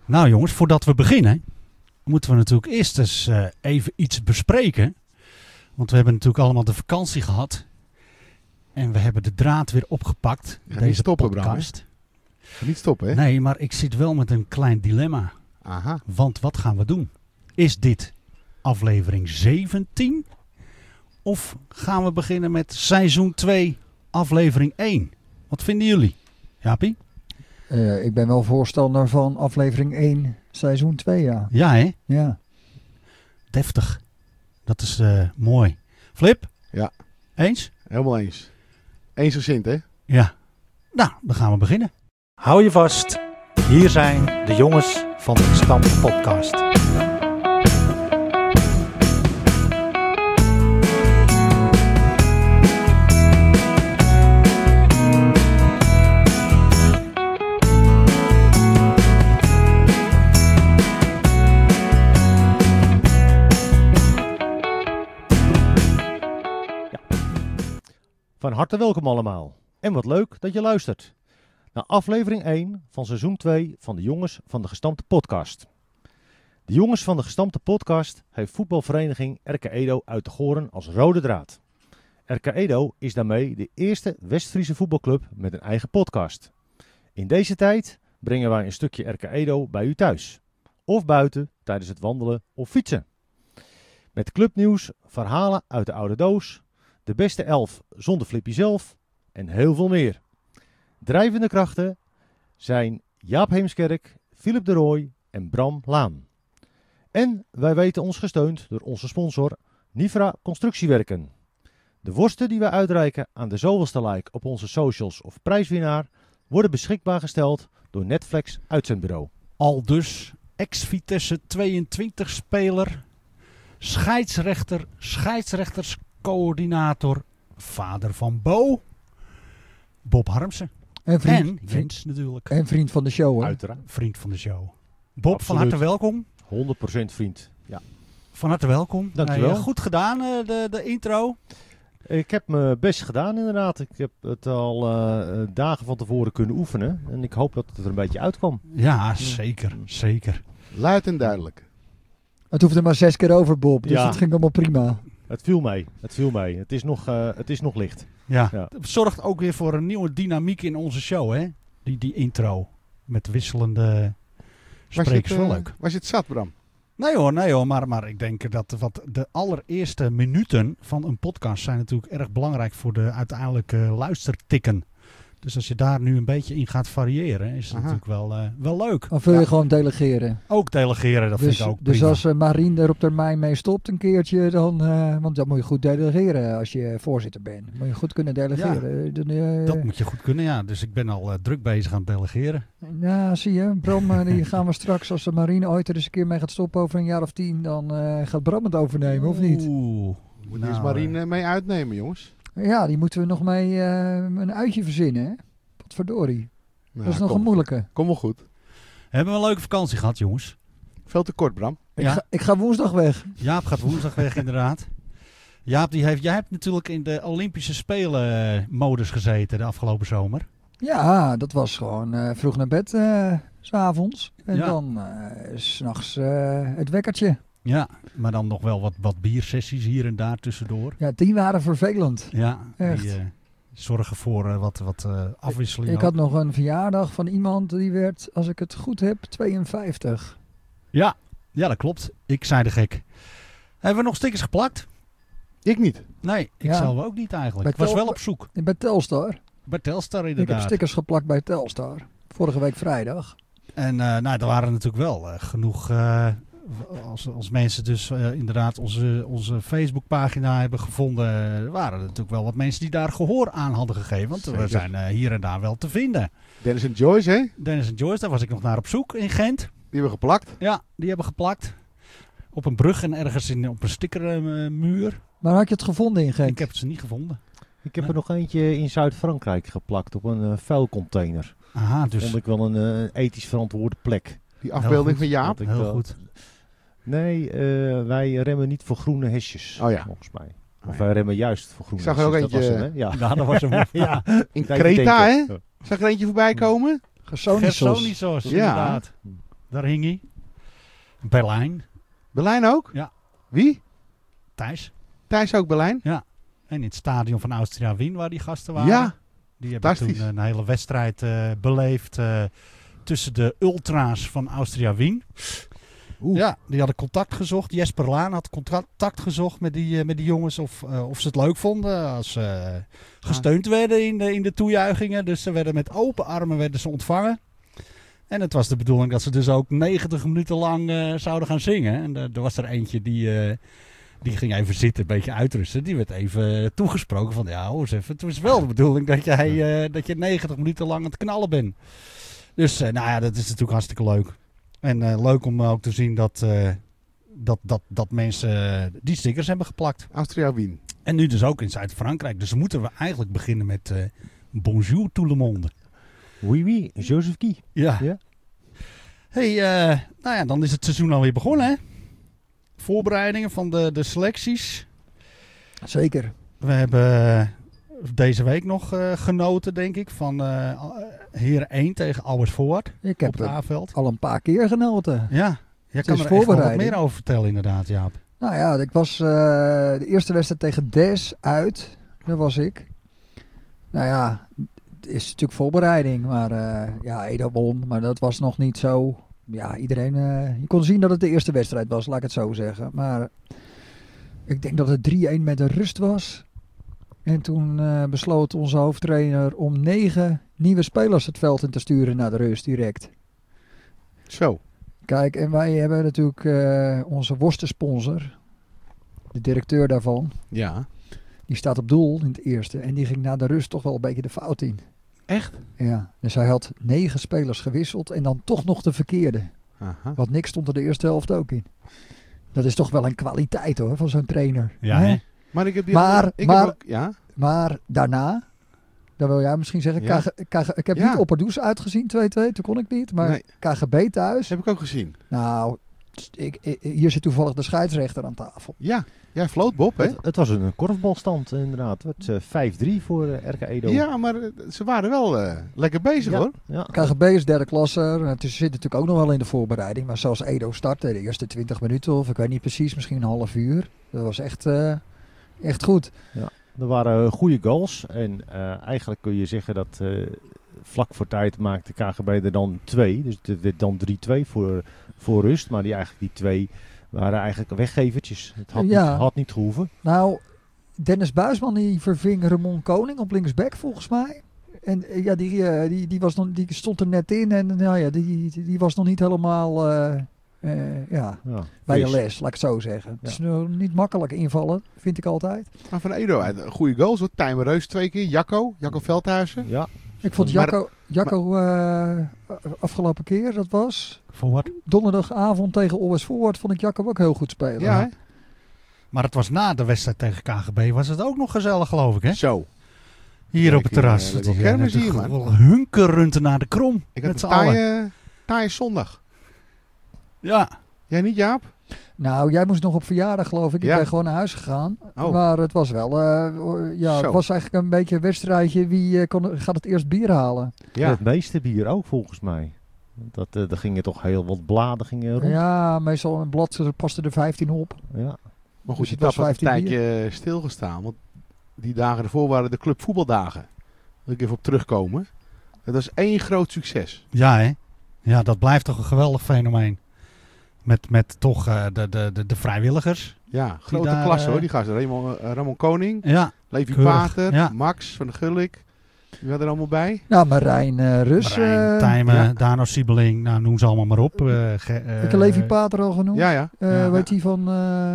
Nou jongens, voordat we beginnen, moeten we natuurlijk eerst eens even iets bespreken. Want we hebben natuurlijk allemaal de vakantie gehad. En we hebben de draad weer opgepakt. Ga niet stoppen, podcast. Ga niet stoppen, hè? Nee, maar ik zit wel met een klein dilemma. Aha. Want wat gaan we doen? Is dit aflevering 17? Of gaan we beginnen met seizoen 2, aflevering 1? Wat vinden jullie? Jaapie? Ik ben wel voorstander van aflevering 1, seizoen 2, ja. Ja, hè? Ja. Deftig. Dat is mooi. Flip? Ja. Eens? Helemaal eens. Eens gezint, hè? Ja. Nou, dan gaan we beginnen. Hou je vast. Hier zijn de jongens van de Stam Podcast. Van harte welkom allemaal. En wat leuk dat je luistert naar aflevering 1 van seizoen 2 van de Jongens van de Gestampte Podcast. De Jongens van de Gestampte Podcast heeft voetbalvereniging RK Edo uit de Goren als rode draad. RK Edo is daarmee de eerste West-Friese voetbalclub met een eigen podcast. In deze tijd brengen wij een stukje RK Edo bij u thuis. Of buiten tijdens het wandelen of fietsen. Met clubnieuws, verhalen uit de oude doos, de beste 11 zonder Flippy zelf en heel veel meer. Drijvende krachten zijn Jaap Heemskerk, Philip de Rooij en Bram Laan. En wij weten ons gesteund door onze sponsor Nifra Constructiewerken. De worsten die wij uitreiken aan de zoveelste like op onze socials of prijswinnaar worden beschikbaar gesteld door Netflix Uitzendbureau. Aldus ex-Vitesse 22 speler, scheidsrechterscoördinator, vader van Bo, Bob Harmsen. En Jens natuurlijk. En vriend van de show, hoor. Uiteraard. Vriend van de show. Bob, Absoluut. van harte welkom. 100% vriend. Ja. Van harte welkom. Dankjewel. Goed gedaan, de intro. Ik heb mijn best gedaan inderdaad. Ik heb het al dagen van tevoren kunnen oefenen. En ik hoop dat het er een beetje uitkwam. Ja, zeker. Zeker. Luid en duidelijk. Het hoefde maar 6 keer over, Bob. Dus Ja. dat ging allemaal prima. Het viel mee. Het is nog licht. Ja. Ja. Het zorgt ook weer voor een nieuwe dynamiek in onze show, hè? Die intro. Met wisselende sprekers. Wel leuk. Was je het zat, Bram? Nee hoor, maar ik denk dat de allereerste minuten van een podcast zijn natuurlijk erg belangrijk voor de uiteindelijke luistertikken. Dus als je daar nu een beetje in gaat variëren, is het natuurlijk wel leuk. Of wil je gewoon delegeren? Ook delegeren, dat Dus, vind ik ook dus prima. als Marien er op termijn mee stopt een keertje, dan, want dan moet je goed delegeren als je voorzitter bent. Moet je goed kunnen delegeren. Dat moet je goed kunnen, ja. Dus ik ben al druk bezig aan het delegeren. Ja, zie je. Bram, die gaan we straks, als de Marien ooit er eens een keer mee gaat stoppen over een jaar of 10, dan gaat Bram het overnemen, of niet? Oeh. Moet eens Marien mee uitnemen, jongens. Ja, die moeten we nog mee een uitje verzinnen, hè? Potverdorie. Nou, Dat is nog een moeilijke. Kom wel goed. Hebben we een leuke vakantie gehad, jongens? Veel te kort, Bram. Ik ga woensdag weg. Jaap gaat woensdag weg, inderdaad. Jaap, jij hebt natuurlijk in de Olympische Spelen modus gezeten de afgelopen zomer. Ja, dat was gewoon vroeg naar bed, 's avonds. En Ja. dan 's nachts het wekkertje. Ja, maar dan nog wel wat biersessies hier en daar tussendoor. Ja, die waren vervelend. Ja, Echt. die zorgen voor wat afwisseling. Ik had nog een verjaardag van iemand die werd, als ik het goed heb, 52. Ja, dat klopt. Ik zei de gek. Hebben we nog stickers geplakt? Ik niet. Nee, ik Ja. zelf ook niet eigenlijk. Bij Ik was Tel- wel op zoek. Bij Telstar. Bij Telstar Ik heb inderdaad. stickers geplakt bij Telstar. Vorige week vrijdag. En er waren natuurlijk wel genoeg... als mensen dus inderdaad onze Facebookpagina hebben gevonden... waren er natuurlijk wel wat mensen die daar gehoor aan hadden gegeven. Want we Zeker. zijn hier en daar wel te vinden. Dennis en Joyce, hè? Dennis en Joyce, daar was ik nog naar op zoek in Gent. Die hebben geplakt. Ja, die hebben geplakt. Op een brug en ergens op een stickermuur. Maar had je het gevonden in Gent? Ik heb ze niet gevonden. Ik heb er nog eentje in Zuid-Frankrijk geplakt op een vuilcontainer. Aha, dus Vond ik wel een ethisch verantwoorde plek. Die afbeelding van Jaap. Dat ik heel wel- goed. Nee, wij remmen niet voor groene hesjes, Oh ja. volgens mij. Of Oh ja. wij remmen juist voor groene Ik zag er ook hesjes. Dat eentje- was hem, hè? Ja. Ja, dat was hem. Ja. In Tijdje Kreta, hè? denken. Zag er eentje voorbij komen? Gersonisos. Gersonisos, Ja. inderdaad. Daar hing hij. Berlijn. Berlijn ook? Ja. Wie? Thijs. Thijs ook Berlijn? En in het stadion van Austria Wien, waar die gasten waren. Ja. Die hebben toen Fantastisch. een hele wedstrijd beleefd tussen de ultra's van Austria Wien. Ja, die hadden contact gezocht. Jesper Laan had contact gezocht met die jongens of ze het leuk vonden. Als ze gesteund werden in de toejuichingen. Dus ze werden met open armen ontvangen. En het was de bedoeling dat ze dus ook 90 minuten lang zouden gaan zingen. En er was er eentje die ging even zitten, een beetje uitrusten. Die werd even toegesproken van, ja, hoor eens even. Het was wel de bedoeling dat je 90 minuten lang aan het knallen bent. Dus dat is natuurlijk hartstikke leuk. En leuk om ook te zien dat mensen die stickers hebben geplakt. Austria Wien. En nu dus ook in Zuid-Frankrijk. Dus moeten we eigenlijk beginnen met bonjour tout le monde. Oui, oui, Joseph Guy. Ja. Ja. Hey, dan is het seizoen alweer begonnen, hè? Voorbereidingen van de selecties. Zeker. We hebben deze week nog genoten, denk ik, van Heren 1 tegen Alwersvoort Ik op heb het A-veld. al een paar keer genoten. Ja, jij kan is er echt wel wat voorbereiding. meer over vertellen inderdaad, Jaap. Nou ja, ik was de eerste wedstrijd tegen Des uit. Daar was ik. Nou ja, het is natuurlijk voorbereiding. Maar Edo won. Maar dat was nog niet zo. Ja, iedereen... je kon zien dat het de eerste wedstrijd was, laat ik het zo zeggen. Maar ik denk dat het 3-1 met de rust was. En toen besloot onze hoofdtrainer om 9 nieuwe spelers het veld in te sturen naar de rust direct. Zo. Kijk, en wij hebben natuurlijk onze worstensponsor, de directeur daarvan, Ja. die staat op doel in het eerste. En die ging na de rust toch wel een beetje de fout in. Echt? Ja, dus hij had 9 spelers gewisseld en dan toch nog de verkeerde. Aha. Want niks stond er de eerste helft ook in. Dat is toch wel een kwaliteit hoor, van zo'n trainer. Ja, Hè? hè? Maar ik heb die Maar- andere- ik maar- heb ook, ja. Maar daarna, dat wil jij misschien zeggen, Ja. ik heb Ja. niet Opperdoes uitgezien, 2-2, toen kon ik niet. Maar Nee. KGB thuis, Heb ik ook gezien. nou, hier zit toevallig de scheidsrechter aan tafel. Ja. Jij floot Bob, hè? Het was een korfbalstand inderdaad. Het werd 5-3 voor RK Edo. Ja, maar ze waren wel lekker bezig, Ja. hoor. Ja. KGB is derde klasse. Het zit natuurlijk ook nog wel in de voorbereiding. Maar zoals Edo startte, de eerste 20 minuten of ik weet niet precies, misschien een half uur. Dat was echt goed. Er waren goede goals. En eigenlijk kun je zeggen dat vlak voor tijd maakte KGB er dan 2. Dus het werd dan 3-2 voor rust. Maar die 2 waren eigenlijk weggevertjes. Het had niet gehoeven. Nou, Dennis Buisman die verving Ramon Koning op linksback volgens mij. En ja, die stond er net in. En nou ja, die was nog niet helemaal Ja. bij de Fris. les, laat ik het zo zeggen. Het is nog niet makkelijk invallen, vind ik altijd. Maar van Edo uit goede goals, hoor. Tijmen Reus 2 keer. Jacco Veldhuizen. Ja. Ik vond Maar- Jacco afgelopen keer, dat was Voor wat? donderdagavond tegen OS Forward, vond ik Jacco ook heel goed spelen. Ja, hè? Maar het was na de wedstrijd tegen KGB, was het ook nog gezellig, geloof ik, hè? Zo. Hier op het terras. lekker kermis hier, man. Wel hunkerend naar de krom. Ik met heb z'n een allen. taaie zondag. Ja. Jij niet, Jaap? Nou, jij moest nog op verjaardag, geloof ik. Ik Ja. ben gewoon naar huis gegaan. Oh. Maar het was wel, het Zo. was eigenlijk een beetje een wedstrijdje. Wie gaat het eerst bier halen? Ja. Het meeste bier ook volgens mij. Er gingen toch heel wat bladen rond. Ja, meestal een blad paste er 15 op. Ja. Maar goed, Dus je het was had een 15 tijdje stilgestaan. Want die dagen ervoor waren de clubvoetbaldagen. Wil ik even op terugkomen. Dat was 1 groot succes. Ja, hè? Ja, dat blijft toch een geweldig fenomeen. Met toch de vrijwilligers. Ja, grote daar, klasse hoor. Die gasten. Ramon Koning, Ja, Levi keurig, Pater, ja. Max van de Gulik. Die waren er allemaal bij. Nou, Marijn Rus. Marijn, Tijmen, ja. Dano Siebeling, nou, noem ze allemaal maar op. ik heb Levi Pater al genoemd. Ja, ja. ja. Weet die van...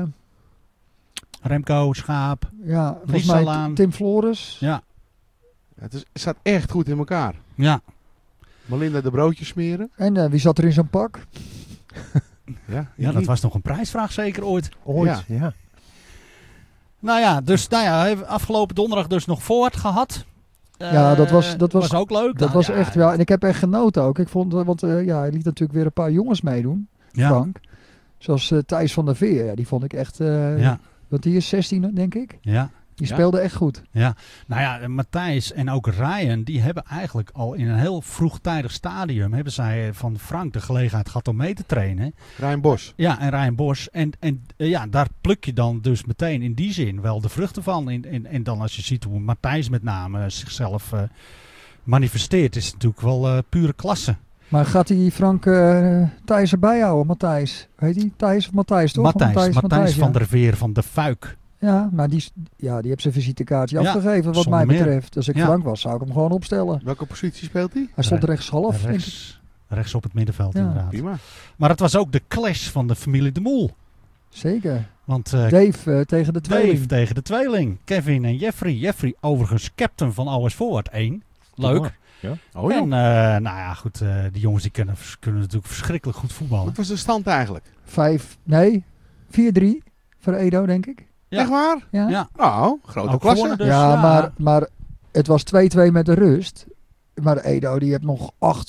Remco, Schaap. ja, volgens Lisa mij Laan. Tim Flores. Ja, Het staat echt goed in elkaar. ja. Melinda de broodjes smeren. En wie zat er in zo'n pak? Ja, Ja, dat was nog een prijsvraag zeker ooit. Ooit, ja. Nou ja, afgelopen donderdag dus nog Voort gehad. Ja, dat was ook leuk. Dat Nou, was ja, echt wel... En ik heb echt genoten ook. Ik vond, want hij liet natuurlijk weer een paar jongens meedoen. Ja, Frank. Zoals Thijs van der Veer. Ja, die vond ik echt... ja, Want die is 16, denk ik. ja. Die Ja? speelde echt goed. Nou ja, Matthijs en ook Ryan, die hebben eigenlijk al in een heel vroegtijdig stadium, hebben zij van Frank de gelegenheid gehad om mee te trainen. Rijn Bos. Ja, en Ryan Bos. En ja, daar pluk je dan dus meteen in die zin wel de vruchten van. En dan als je ziet hoe Matthijs met name zichzelf manifesteert, is het natuurlijk wel pure klasse. Maar gaat die Frank Thijs erbij houden, Matthijs? Heet die Thijs of Matthijs, toch? Matthijs ja. van der Veer van de Fuik. Ja, maar die heeft zijn visitekaartje Ja, afgegeven wat zonder mij meer. betreft. Als ik Ja. Frank was, zou ik hem gewoon opstellen. Welke positie speelt hij? Hij stond rechtshalf, denk ik. Rechts op het middenveld Ja. inderdaad. Prima. Maar het was ook de clash van de familie De Moel. Zeker. Want Dave tegen de tweeling. Dave tegen de tweeling. Kevin en Jeffrey. Jeffrey overigens captain van OS Forward 1. Leuk. Oh ja. En nou ja, goed. Die jongens die kunnen natuurlijk verschrikkelijk goed voetballen. Wat was de stand eigenlijk? 4-3 voor Edo, denk ik. Ja. Echt waar? Ja, Ja. Nou, grote Ook klasse. gewonnen dus. ja, maar het was 2-2 met de rust. Maar Edo die heeft nog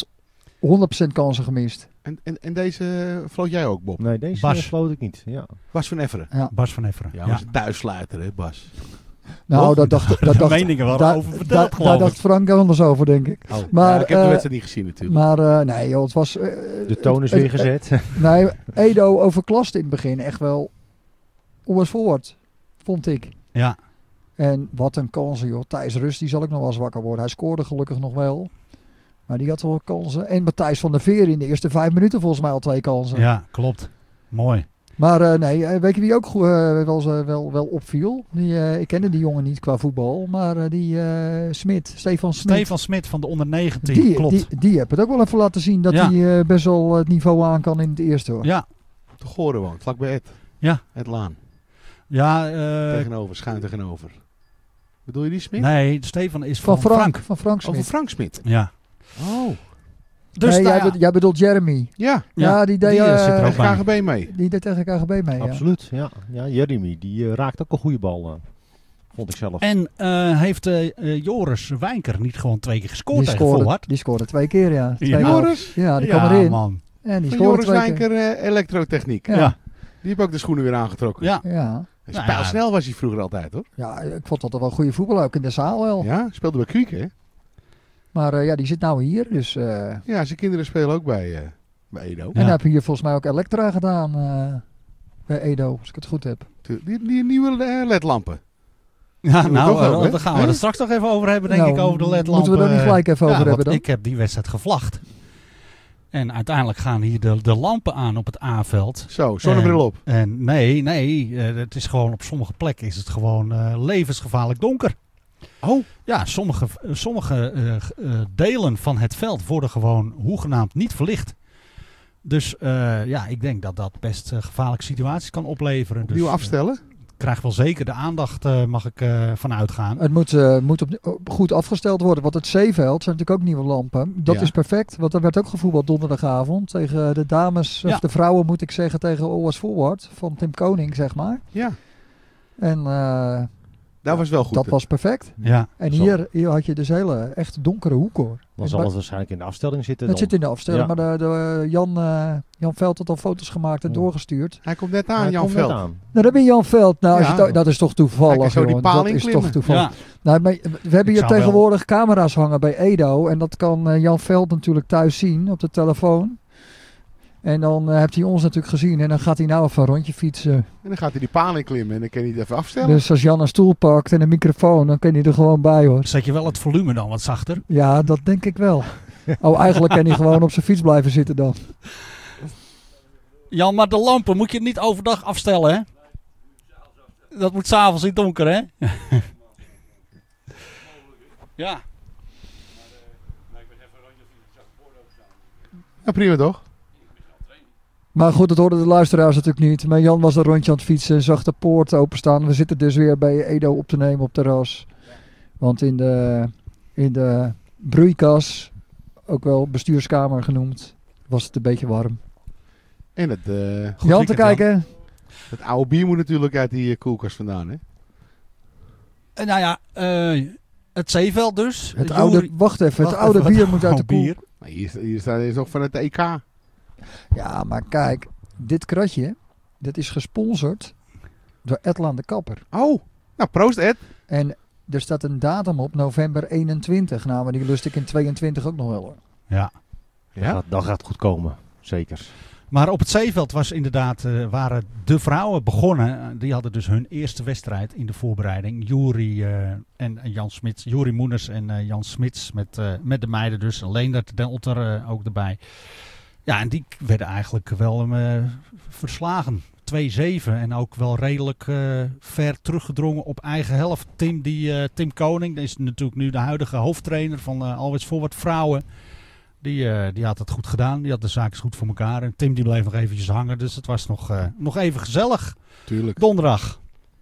100% kansen gemist. En deze floot jij ook, Bob? Nee, deze Bas. floot ik niet. Ja. Bas van Efferen. Ja. Bas van Efferen. Ja, was een thuissluiter, hè, Bas? Nou, Toch? dat dacht meningen waren daar- over verteld, daar geloof dacht ik. Frank anders over, denk ik. Oh, Maar, ja, ik heb de eh, wedstrijd niet gezien natuurlijk. Maar nee, joh, het was... De toon is weer gezet. Nee, Edo overklast in het begin echt wel OS Forward, vond ik. Ja. En wat een kansen, joh. Thijs Rust, die zal ik nog wel eens wakker worden. Hij scoorde gelukkig nog wel. Maar die had wel kansen. En Matthijs van der Veer in de eerste 5 minuten volgens mij al 2 kansen. Ja, klopt. Mooi. Maar weet je wie ook wel opviel? Ik kende die jongen niet qua voetbal. Maar Stefan Smit. Stefan Smit van de onder 19. Klopt. Die heeft het ook wel even laten zien dat Ja. hij best wel het niveau aan kan in het eerste, hoor. Ja. Te Goren woont, vlakbij Ed. Ja. Ed Laan. Ja, Tegenover, schuin tegenover. Bedoel je die Smit? nee, Stefan is Van van Frank. Van Frank Over Smit. Frank Smit. Ja. Oh. Dus Nee, nou ja, jij bedoelt Jeremy. Ja, Ja, die deed, die, zit er ook tegen bij. KGB mee. die deed tegen KGB mee. Ja. Absoluut, ja. Ja, Jeremy, die raakt ook een goede bal. Vond ik zelf. En heeft Joris Wijnker niet gewoon 2 keer gescoord Die tegen Forward? scoorde 2 keer, ja. Ja. 2 Joris? Ja, die kwam erin. man. En die Van scoorde Joris 2 keer. Wijnker elektrotechniek. Ja. Ja. Die heeft ook de schoenen weer aangetrokken. Ja. Ja. En Spijlsnel was hij vroeger altijd, hoor. Ja, ik vond dat toch wel goede voetbal, ook in de zaal wel. Ja, speelde bij Kwiek, hè? Maar ja, die zit nou hier. Dus, Ja, zijn kinderen spelen ook bij Edo. En Ja. hij heeft hier volgens mij ook Elektra gedaan bij Edo, als ik het goed heb. Die nieuwe LED-lampen. Ja, we nou, toch ook, hè? daar gaan we Hè? het straks nog even over hebben, denk Nou, ik, over de ledlampen. moeten we er niet gelijk even over want hebben dan? Ik heb die wedstrijd gevlacht. En uiteindelijk gaan hier de lampen aan op het A-veld. Zo, zonnebril op. En nee, het is gewoon op sommige plekken is het gewoon levensgevaarlijk donker. Oh, Ja, sommige delen van het veld worden gewoon hoegenaamd niet verlicht. Dus ja, ik denk dat dat best gevaarlijke situaties kan opleveren. opnieuw dus, afstellen. krijgt wel zeker de aandacht, mag ik van uitgaan. Het moet goed afgesteld worden, want het zeeveld zijn natuurlijk ook nieuwe lampen. Dat Ja. is perfect, want er werd ook gevoetbald donderdagavond tegen de dames, Ja. of de vrouwen moet ik zeggen, tegen OS Forward van Tim Koning, zeg maar. Ja, En dat was wel goed. dat was perfect. Ja, En Zo. hier had je dus hele echt donkere hoek, hoor. Dan zal het waarschijnlijk in de afstelling zitten. Het dan. zit in de afstelling, Ja. maar Jan Veld had al foto's gemaakt en Ja. doorgestuurd. Hij komt net aan, Hij Jan komt net Veld. aan. Nou, daar ben je Jan Veld. Nou, als Ja. je dat is toch Hij toevallig, kan zo die jongen. paal Dat is inklimmen. toch toevallig. ja. Nou, maar we hebben hier zou wel. tegenwoordig camera's hangen bij Edo. En dat kan Jan Veld natuurlijk thuis zien op de telefoon. En dan heeft hij ons natuurlijk gezien. En dan gaat hij nou even een rondje fietsen. En dan gaat hij die paal inklimmen en dan kan hij het even afstellen. Dus als Jan een stoel pakt en een microfoon, dan kan hij er gewoon bij, hoor. Zet je wel het volume dan wat zachter? Ja, dat denk ik wel. Oh, eigenlijk kan hij gewoon op zijn fiets blijven zitten dan. Jan, maar de lampen moet je niet overdag afstellen, hè? Dat moet s'avonds in het donker, hè? Ja. Ja, prima toch? Maar goed, dat hoorden de luisteraars natuurlijk niet. Maar Jan was een rondje aan het fietsen, zag de poort openstaan. We zitten dus weer bij Edo op te nemen op terras. Want in de broeikas, ook wel bestuurskamer genoemd, was het een beetje warm. En het, Goed Jan te weekend, kijken. het oude bier moet natuurlijk uit die koelkast vandaan, hè? Nou ja, het zeeveld dus. Het Jury- oude, wacht even, het Wacht oude even, bier wat moet uit de oude koel. bier? Maar hier staat is nog van het EK. Ja, maar kijk, dit kratje, dat is gesponsord door Edlaan de Kapper. Oh, Nou, proost Ed. En er staat een datum op, november 21. Nou, maar die lust ik in 22 ook nog wel hoor. Ja. Ja? Dat gaat goed komen. Zeker. Maar op het zeeveld was inderdaad, waren de vrouwen begonnen. Die hadden dus hun eerste wedstrijd in de voorbereiding. Juri en Jan Smits. Juri Moeners en Jan Smits met de meiden dus. Leendert Delter ook erbij. Ja, en die werden eigenlijk wel verslagen. 2-7 en ook wel redelijk ver teruggedrongen op eigen helft. Tim Koning, dat is natuurlijk nu de huidige hoofdtrainer van Always Forward Vrouwen. Die had het goed gedaan. Die had de zaakjes goed voor elkaar. En Tim die bleef nog eventjes hangen. Dus het was nog even gezellig. Tuurlijk. Donderdag.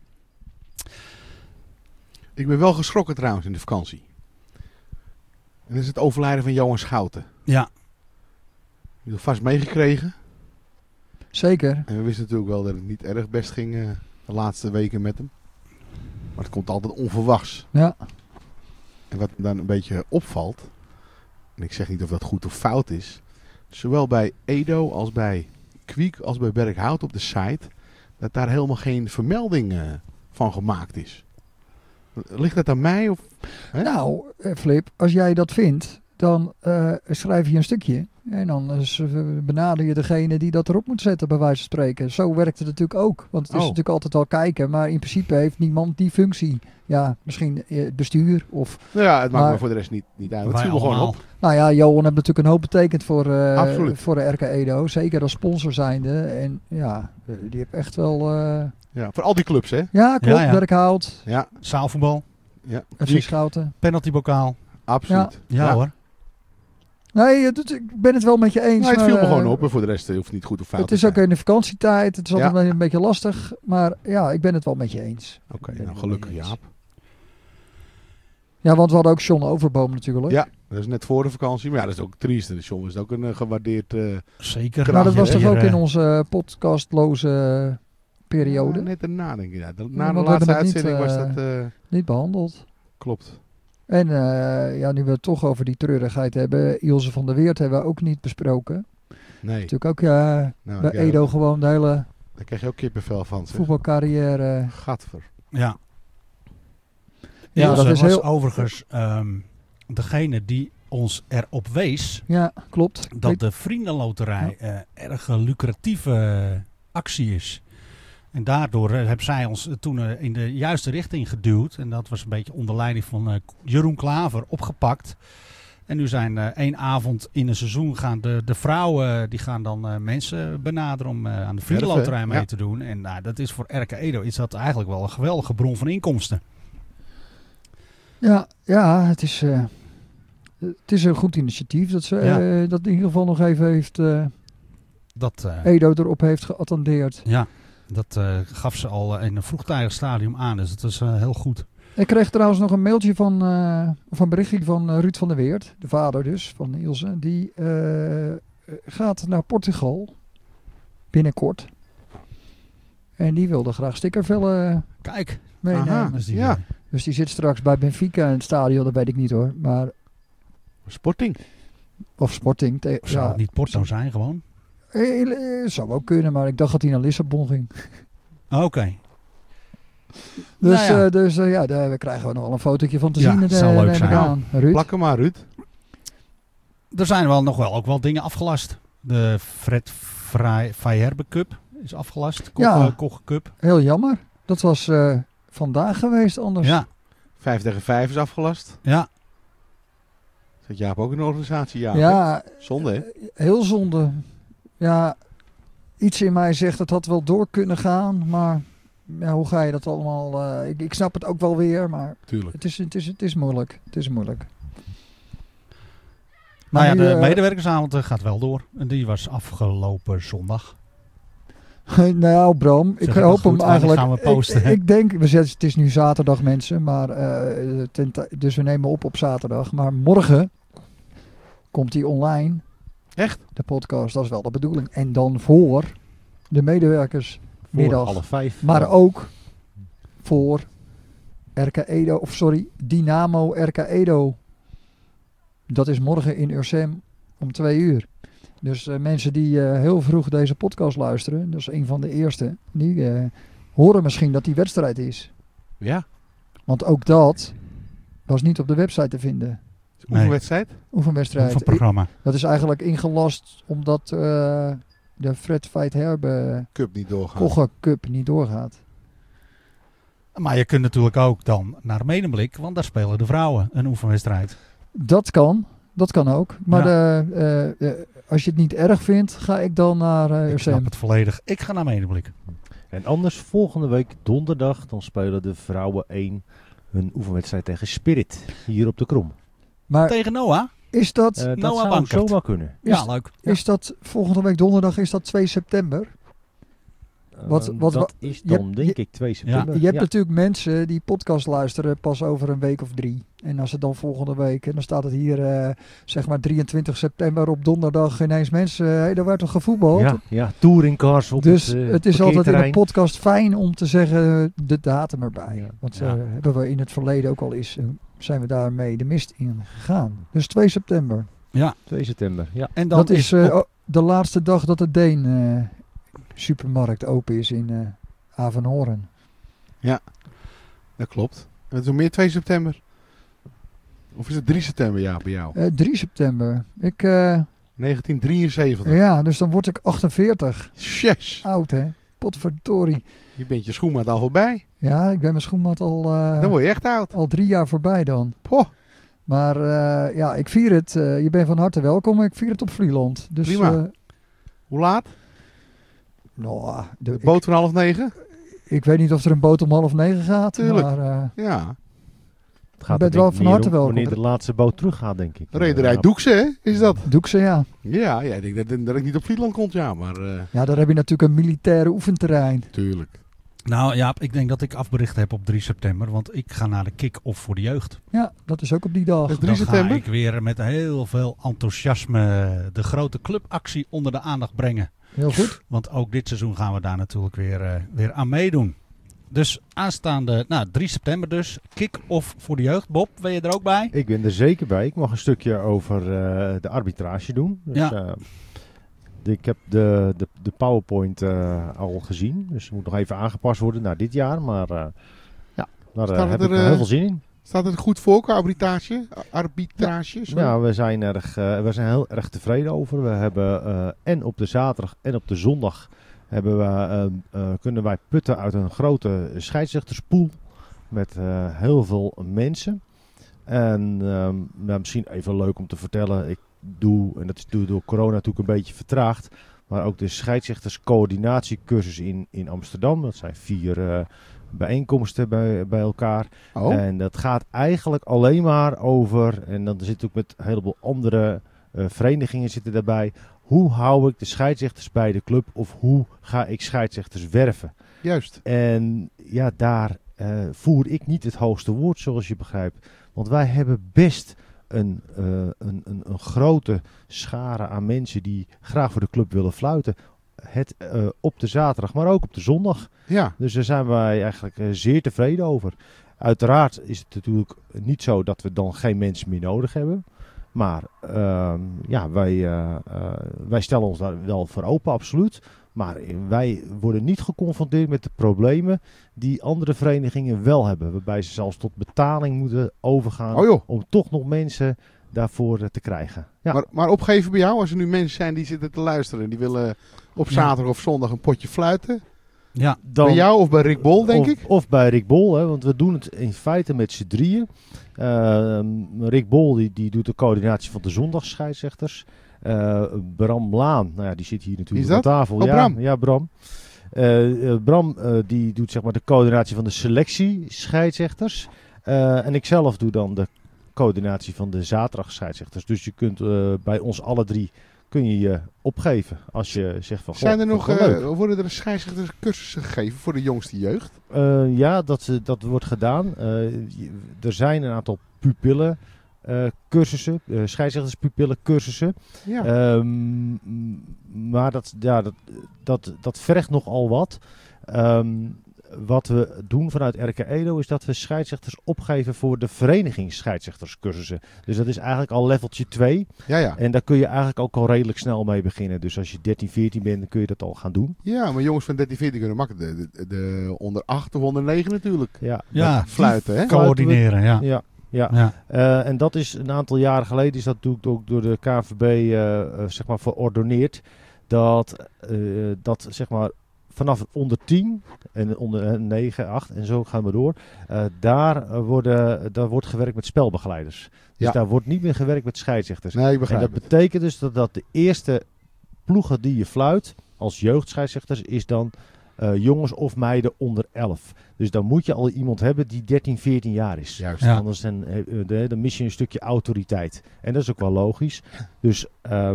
Ik ben wel geschrokken trouwens in de vakantie. En dat is het overlijden van Johan Schouten. Ja. Je hebt het vast meegekregen. Zeker. En we wisten natuurlijk wel dat het niet erg best ging de laatste weken met hem. Maar het komt altijd onverwachts. Ja. En wat me dan een beetje opvalt, en ik zeg niet of dat goed of fout is, zowel bij Edo als bij Kwiek als bij Berkhout op de site, dat daar helemaal geen vermelding van gemaakt is. Ligt dat aan mij? Of, hè? Nou, Flip, als jij dat vindt, dan schrijf je een stukje. En dan benader je degene die dat erop moet zetten, bij wijze van spreken. Zo werkt het natuurlijk ook. Want het is natuurlijk altijd wel kijken. Maar in principe heeft niemand die functie. Ja, misschien het bestuur of... Nou ja, het maakt me voor de rest niet uit. Het viel me gewoon op. Nou ja, Johan heeft natuurlijk een hoop betekend Absoluut. voor de RK Edo. Zeker als sponsor zijnde. En ja, die heeft echt wel... Ja, voor al die clubs, hè? Ja, klopt. Ja. Werkhout. Ja, Zaalvoetbal. ja. FC Schouten. Penaltybokaal. Absoluut. Ja hoor. Nee, ik ben het wel met je eens. Nou, het maar, viel me gewoon op. En voor de rest hoeft niet goed of fout Het is te ook zijn. in de vakantietijd. Het is altijd Ja. een beetje lastig. Maar ja, ik ben het wel met je eens. Oké, Ik ben nou het gelukkig wel mee eens. Jaap. Ja, want we hadden ook John Overboom natuurlijk. Ja, dat is net voor de vakantie. Maar ja, dat is ook triest. De John is ook een gewaardeerd... Zeker. Maar dat was toch Hier, ook in onze podcastloze periode Ja, net erna denk ik. Ja. Na Ja, de want we laatste hebben het niet, uitzending was dat... niet behandeld. klopt. En ja, nu we het toch over die treurigheid hebben. Ilse van der Weert hebben we ook niet besproken. Nee. Natuurlijk ook Nou, bij daar Edo gewoon de hele krijg je ook kippenvel van. Zeg. voetbalcarrière. Gadver. Ja. Ja, Ilse dat is was heel... overigens degene die ons erop wees Ja, klopt. dat de vriendenloterij erg een lucratieve actie is. En daardoor hebben zij ons toen in de juiste richting geduwd. En dat was een beetje onder leiding van Jeroen Klaver opgepakt. En nu zijn één avond in een seizoen gaan de vrouwen die gaan dan mensen benaderen om aan de vriendenloterij mee te doen. En dat is voor RK Edo is dat eigenlijk wel een geweldige bron van inkomsten. Ja, het is een goed initiatief dat ze dat in ieder geval nog even heeft Edo erop heeft geattendeerd. Ja, dat gaf ze al in een vroegtijdig stadium aan. Dus dat is heel goed. Ik kreeg trouwens nog een mailtje of een berichtje van Ruud van der Weert, de vader dus van Ilse. Die gaat naar Portugal binnenkort. En die wilde graag stickervellen Kijk. meenemen. Aha. Dus die, Ja. Dus die zit straks bij Benfica in het stadion, dat weet ik niet hoor. Maar, Sporting. of Sporting. zou het niet Porto zijn gewoon? Zou ook kunnen, maar ik dacht dat hij naar Lissabon ging. Oké. Dus, Nou ja. daar krijgen we nog wel een fotootje van te Ja, zien. het zou leuk neem ik zijn. aan. Ruud. Plak hem maar, Ruud. Er zijn ook wel dingen afgelast. De Fred Vijherbe Cup is afgelast. Koch Cup. Heel jammer. Dat was vandaag geweest anders. Ja. 5 tegen 5 is afgelast. Ja. Zit Jaap ook in de organisatie? Jaap, Ja, hè? Zonde, hè? heel zonde. Ja, iets in mij zegt het had wel door kunnen gaan, maar ja, hoe ga je dat allemaal? Ik snap het ook wel weer, maar Tuurlijk. het is moeilijk. Het is moeilijk. Nou ja, nu, de medewerkersavond gaat wel door. En die was afgelopen zondag. nou, Bram, ik Zeg hoop het goed, hem eigenlijk. wanneer gaan we posten? Ik denk, het is nu zaterdag, mensen, maar dus we nemen op zaterdag. Maar morgen komt die online. Echt? De podcast, dat is wel de bedoeling. En dan voor de medewerkers middag. 4:30. Maar ook voor RK Edo, Dynamo RK Edo. Dat is morgen in Ursem om 2:00. Dus mensen die heel vroeg deze podcast luisteren, dat is een van de eerste, die horen misschien dat die wedstrijd is. Ja. Want ook dat was niet op de website te vinden. Oefenwedstrijd? Oefenwedstrijd. Van programma. Dat is eigenlijk ingelast omdat de Fred Veit Herbe Cup niet doorgaan. Kogge Cup niet doorgaat. Maar je kunt natuurlijk ook dan naar Medemblik, want daar spelen de vrouwen een oefenwedstrijd. Dat kan ook. Maar als je het niet erg vindt, ga ik dan naar Ik RCM. snap het volledig. Ik ga naar Medemblik. En anders volgende week donderdag, dan spelen de vrouwen 1 hun oefenwedstrijd tegen Spirit. Hier op de Krom. Maar Tegen Noah? is dat, Dat Noah zou Bankert. zomaar kunnen. Ja, leuk. is dat volgende week donderdag, is dat 2 september? Wat dat is je dan hebt- denk ik 2 september. Je hebt natuurlijk mensen die podcast luisteren pas over een week of 3. En als het dan volgende week, en dan staat het hier zeg maar 23 september op donderdag ineens mensen, daar werd toch gevoetbald? Ja, touringcars op Dus het het is altijd in de parkeerterrein. podcast fijn om te zeggen de datum erbij. Ja. Want Ja. hebben we in het verleden ook al eens, zijn we daarmee de mist in gegaan. Dus 2 september. 2 september, ja. En dan Dat is op- de laatste dag dat de Deen supermarkt open is in Avenhoorn. Dat klopt. En het is nog meer 2 september. Of is het 3 september, ja, bij jou? 3 september. 1973. Ja, dus dan word ik 48. Yes! Oud, hè? Potverdorie. Je bent je schoenmaat al voorbij. Ja, ik ben mijn schoenmaat Dan word je echt oud. al 3 jaar voorbij dan. Poh, Maar ja, ik vier het. Je bent van harte welkom. Ik vier het op Vlieland. Dus, Prima. Hoe laat? nou, De boot van 8:30? ik weet niet of er een boot om 8:30 gaat. Tuurlijk. Maar Ja. Het gaat bent er denk wel ik van meer harte om welkom. wanneer de laatste boot teruggaat, denk ik. Rederij Ja. Doekse, hè? Is dat? doe ik ze, ja. Ja, ik denk dat ik niet op Vlieland komt, ja. Maar Ja, daar heb je natuurlijk een militaire oefenterrein. tuurlijk. Nou Jaap, ik denk dat ik afbericht heb op 3 september. Want ik ga naar de kick-off voor de jeugd. Ja, dat is ook op die dag. Dat is 3 Dan september? ga ik weer met heel veel enthousiasme de grote clubactie onder de aandacht brengen. Heel goed. Want ook dit seizoen gaan we daar natuurlijk weer aan meedoen. Dus aanstaande, 3 september dus, kick-off voor de jeugd. Bob, ben je er ook bij? Ik ben er zeker bij. Ik mag een stukje over de arbitrage doen. Dus, Ja. ik heb de PowerPoint al gezien. Dus het moet nog even aangepast worden naar dit jaar. Maar daar Staat heb het ik er, heel veel zin in. Staat het goed voor qua arbitrage? Sorry. Ja, we zijn heel erg tevreden over. We hebben en op de zaterdag en op de zondag kunnen wij putten uit een grote scheidsrechterspool met heel veel mensen. En misschien even leuk om te vertellen. Ik doe, en dat is door corona natuurlijk een beetje vertraagd, maar ook de scheidsrechterscoördinatiecursus in Amsterdam. Dat zijn 4 bijeenkomsten bij elkaar. Oh, En dat gaat eigenlijk alleen maar over, en dan zit ook met een heleboel andere verenigingen zitten daarbij. Hoe hou ik de scheidsrechters bij de club of hoe ga ik scheidsrechters werven? juist. En ja, daar voer ik niet het hoogste woord, zoals je begrijpt. Want wij hebben best een grote schare aan mensen die graag voor de club willen fluiten. Het op de zaterdag, maar ook op de zondag. Ja, Dus daar zijn wij eigenlijk zeer tevreden over. Uiteraard is het natuurlijk niet zo dat we dan geen mensen meer nodig hebben. Maar ja, wij stellen ons daar wel voor open, absoluut. Maar wij worden niet geconfronteerd met de problemen die andere verenigingen wel hebben. Waarbij ze zelfs tot betaling moeten overgaan oh joh. om toch nog mensen daarvoor te krijgen. Ja. Maar opgeven bij jou, als er nu mensen zijn die zitten te luisteren en die willen op zaterdag of zondag een potje fluiten. Ja, Dan, Bij jou of bij Rick Bol, denk ik? Of bij Rick Bol, hè, want we doen het in feite met z'n drieën. Rick Bol die doet de coördinatie van de zondagsscheidsrechters. Bram Laan, nou ja, die zit hier natuurlijk Wie aan is dat? tafel. Oh, ja, Bram. Ja, Bram. Bram die doet zeg maar de coördinatie van de selectie scheidsrechters. En ik zelf doe dan de coördinatie van de zaterdagscheidsrechters. Dus je kunt bij ons alle drie kun je je opgeven als je zegt van... Zijn er goh, nog, wat leuk. worden er scheidsrechterscursussen gegeven voor de jongste jeugd? Ja, dat wordt gedaan. Er zijn een aantal pupillen cursussen, scheidsrechterspupillen cursussen. Ja. Maar dat vergt nogal wat. wat we doen vanuit RK Edo is dat we scheidsrechters opgeven voor de verenigingsscheidsrechterscursussen. Dus dat is eigenlijk al leveltje 2. Ja. En daar kun je eigenlijk ook al redelijk snel mee beginnen. Dus als je 13, 14 bent, dan kun je dat al gaan doen. Ja, maar jongens van 13, 14 kunnen makkelijk de onder 8 of onder 9 natuurlijk. Ja, Fluiten, hè? coördineren, ja. Ja. En dat is een aantal jaren geleden is dat natuurlijk ook door de KNVB zeg maar verordoneerd. Dat zeg maar vanaf onder 10 en onder 9, 8 en zo gaan we door. Daar wordt gewerkt met spelbegeleiders. Dus daar wordt niet meer gewerkt met scheidsrechters. Nee, ik begrijp en dat betekent dus dat de eerste ploegen die je fluit als jeugdscheidsrechters is dan jongens of meiden onder 11. Dus dan moet je al iemand hebben die 13, 14 jaar is. Juist. Ja. Anders dan mis je een stukje autoriteit. En dat is ook wel logisch. Dus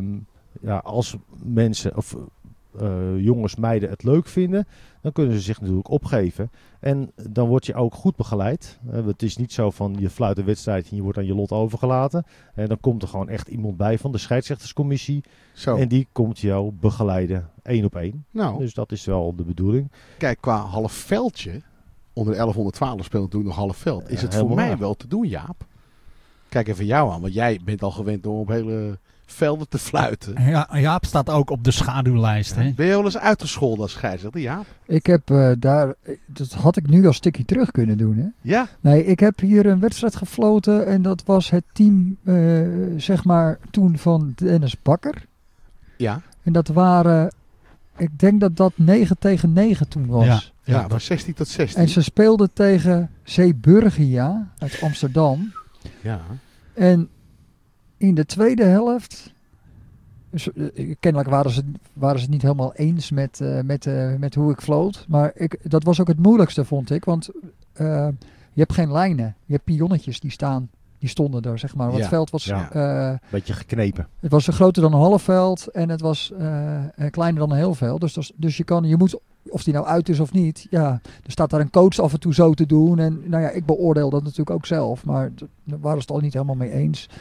als mensen of jongens, meiden het leuk vinden, dan kunnen ze zich natuurlijk opgeven. En dan word je ook goed begeleid. Het is niet zo van je fluit een wedstrijd en je wordt aan je lot overgelaten. En dan komt er gewoon echt iemand bij van de scheidsrechterscommissie. Zo. En die komt jou begeleiden 1 op 1. Nou, Dus dat is wel de bedoeling. kijk, qua half veldje, onder 1112 speelt natuurlijk nog half veld. Is het voor helemaal mij waar. wel te doen, Jaap? Kijk even jou aan, want jij bent al gewend om op hele velden te fluiten. Ja, Jaap staat ook op de schaduwlijst. Hè? Ben je wel eens uitgescholden als scheidsrechter, Jaap? Ik heb dat had ik nu als stukje terug kunnen doen. Hè? Ja? Nee, ik heb hier een wedstrijd gefloten en dat was het team, zeg maar, toen van Dennis Bakker. Ja. En dat waren, ik denk dat dat 9-9 toen was. Ja, van 16 tot 16. En ze speelden tegen Zeeburgia uit Amsterdam. Ja. En in de tweede helft, kennelijk waren ze het niet helemaal eens met hoe ik floot. Maar dat was ook het moeilijkste, vond ik. Want je hebt geen lijnen. Je hebt pionnetjes die stonden er, zeg maar. Want Ja. het veld was, Beetje geknepen. het was groter dan een half veld en het was kleiner dan een heel veld. Dus je moet, of die nou uit is of niet, ja, er staat daar een coach af en toe zo te doen. En nou ja, ik beoordeel dat natuurlijk ook zelf, maar daar waren ze het al niet helemaal mee eens.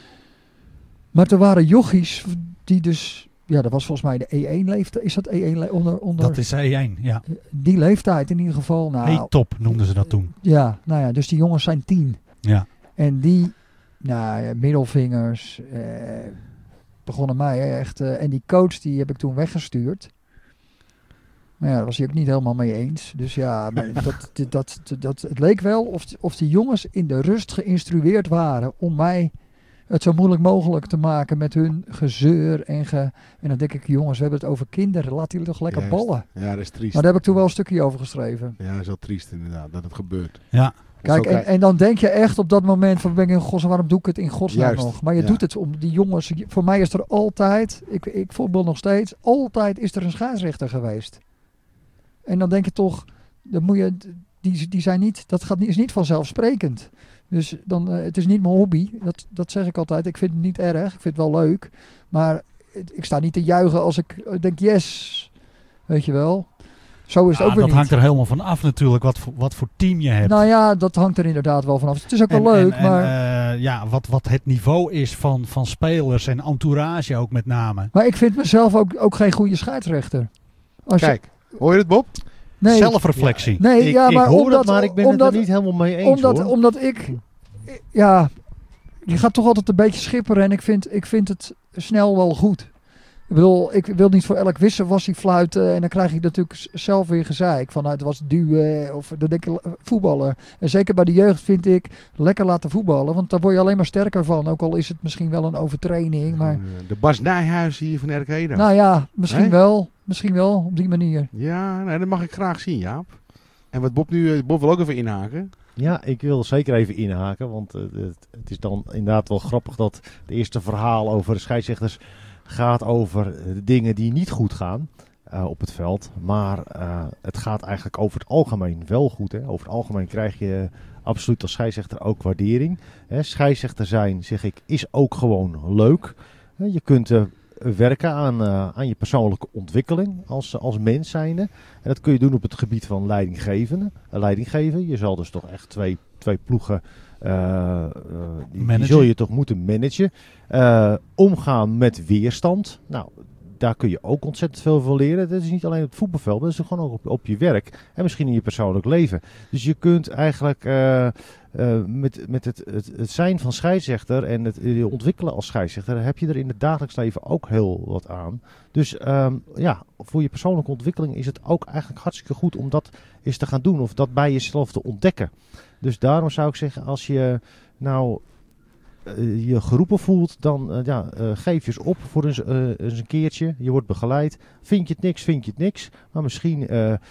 Maar er waren jochies die dus, ja, dat was volgens mij de E1-leeftijd. Is dat E1 onder Dat is E1, ja. die leeftijd in ieder geval? Nou, E-top noemden ze dat toen. ja, nou ja, dus die jongens zijn 10. Ja. En die, nou ja, middelvingers, begonnen mij echt. En die coach die heb ik toen weggestuurd. Maar ja, daar was hij ook niet helemaal mee eens. Dus ja, maar het leek wel of die jongens in de rust geïnstrueerd waren om mij het zo moeilijk mogelijk te maken met hun gezeur. En dan denk ik, jongens, we hebben het over kinderen. Laat die toch lekker Juist. ballen. Ja, dat is triest. Maar daar heb ik toen wel een stukje over geschreven. Ja, dat is wel triest inderdaad, dat het gebeurt. Ja. Kijk, Zo en dan denk je echt op dat moment van, waarom doe ik het in godsnaam Juist, nog? Maar je ja. doet het om die jongens. Voor mij is er altijd, ik voetbal nog steeds, altijd is er een scheidsrechter geweest. En dan denk je toch, dan moet je, die zijn niet, is niet vanzelfsprekend. Dus dan, het is niet mijn hobby, dat zeg ik altijd. Ik vind het niet erg, ik vind het wel leuk. Maar ik sta niet te juichen als ik denk, yes, weet je wel. Zo is het ook weer dat niet. hangt er helemaal van af natuurlijk, wat voor team je hebt. Nou ja, dat hangt er inderdaad wel vanaf. Het is ook wel leuk, maar... wat het niveau is van spelers en entourage ook met name. Maar ik vind mezelf ook geen goede scheidsrechter. Kijk, hoor je het, Bob? Nee, Zelfreflectie. nee, Ik maar hoor omdat, dat, maar ik ben het er niet helemaal mee eens, hoor. omdat ik... Ja, je gaat toch altijd een beetje schipperen en ik vind het snel wel goed. Ik bedoel, ik wil niet voor elk wisselwassie fluiten en dan krijg ik natuurlijk zelf weer gezeik. Van het was duwen of dan denk ik voetballen. En zeker bij de jeugd vind ik lekker laten voetballen, want daar word je alleen maar sterker van. Ook al is het misschien wel een overtraining, maar... De Bas Nijhuis hier van RK Edo. Nou ja, misschien Nee? wel op die manier. Ja, nee, dat mag ik graag zien, Jaap. En wat Bob nu... Bob wil ook even inhaken. Ja, ik wil zeker even inhaken, want het is dan inderdaad wel grappig dat het eerste verhaal over de scheidsrechters gaat over de dingen die niet goed gaan op het veld. Maar het gaat eigenlijk over het algemeen wel goed. Hè? Over het algemeen krijg je absoluut als scheidsrechter ook waardering. Hè? Scheidsrechter zijn, zeg ik, is ook gewoon leuk. Je kunt werken aan je persoonlijke ontwikkeling als mens zijnde. En dat kun je doen op het gebied van leidinggeven. Je zal dus toch echt twee ploegen, die zul je toch moeten managen. Omgaan met weerstand. Nou, daar kun je ook ontzettend veel van leren. Dat is niet alleen op het voetbalveld, dat is gewoon ook op je werk en misschien in je persoonlijk leven. Dus je kunt eigenlijk met het zijn van scheidsrechter en het je ontwikkelen als scheidsrechter, heb je er in het dagelijks leven ook heel wat aan. Dus voor je persoonlijke ontwikkeling is het ook eigenlijk hartstikke goed om dat eens te gaan doen of dat bij jezelf te ontdekken. Dus daarom zou ik zeggen, als je nou je geroepen voelt, dan geef je eens op voor eens een keertje. Je wordt begeleid. Vind je het niks. Maar misschien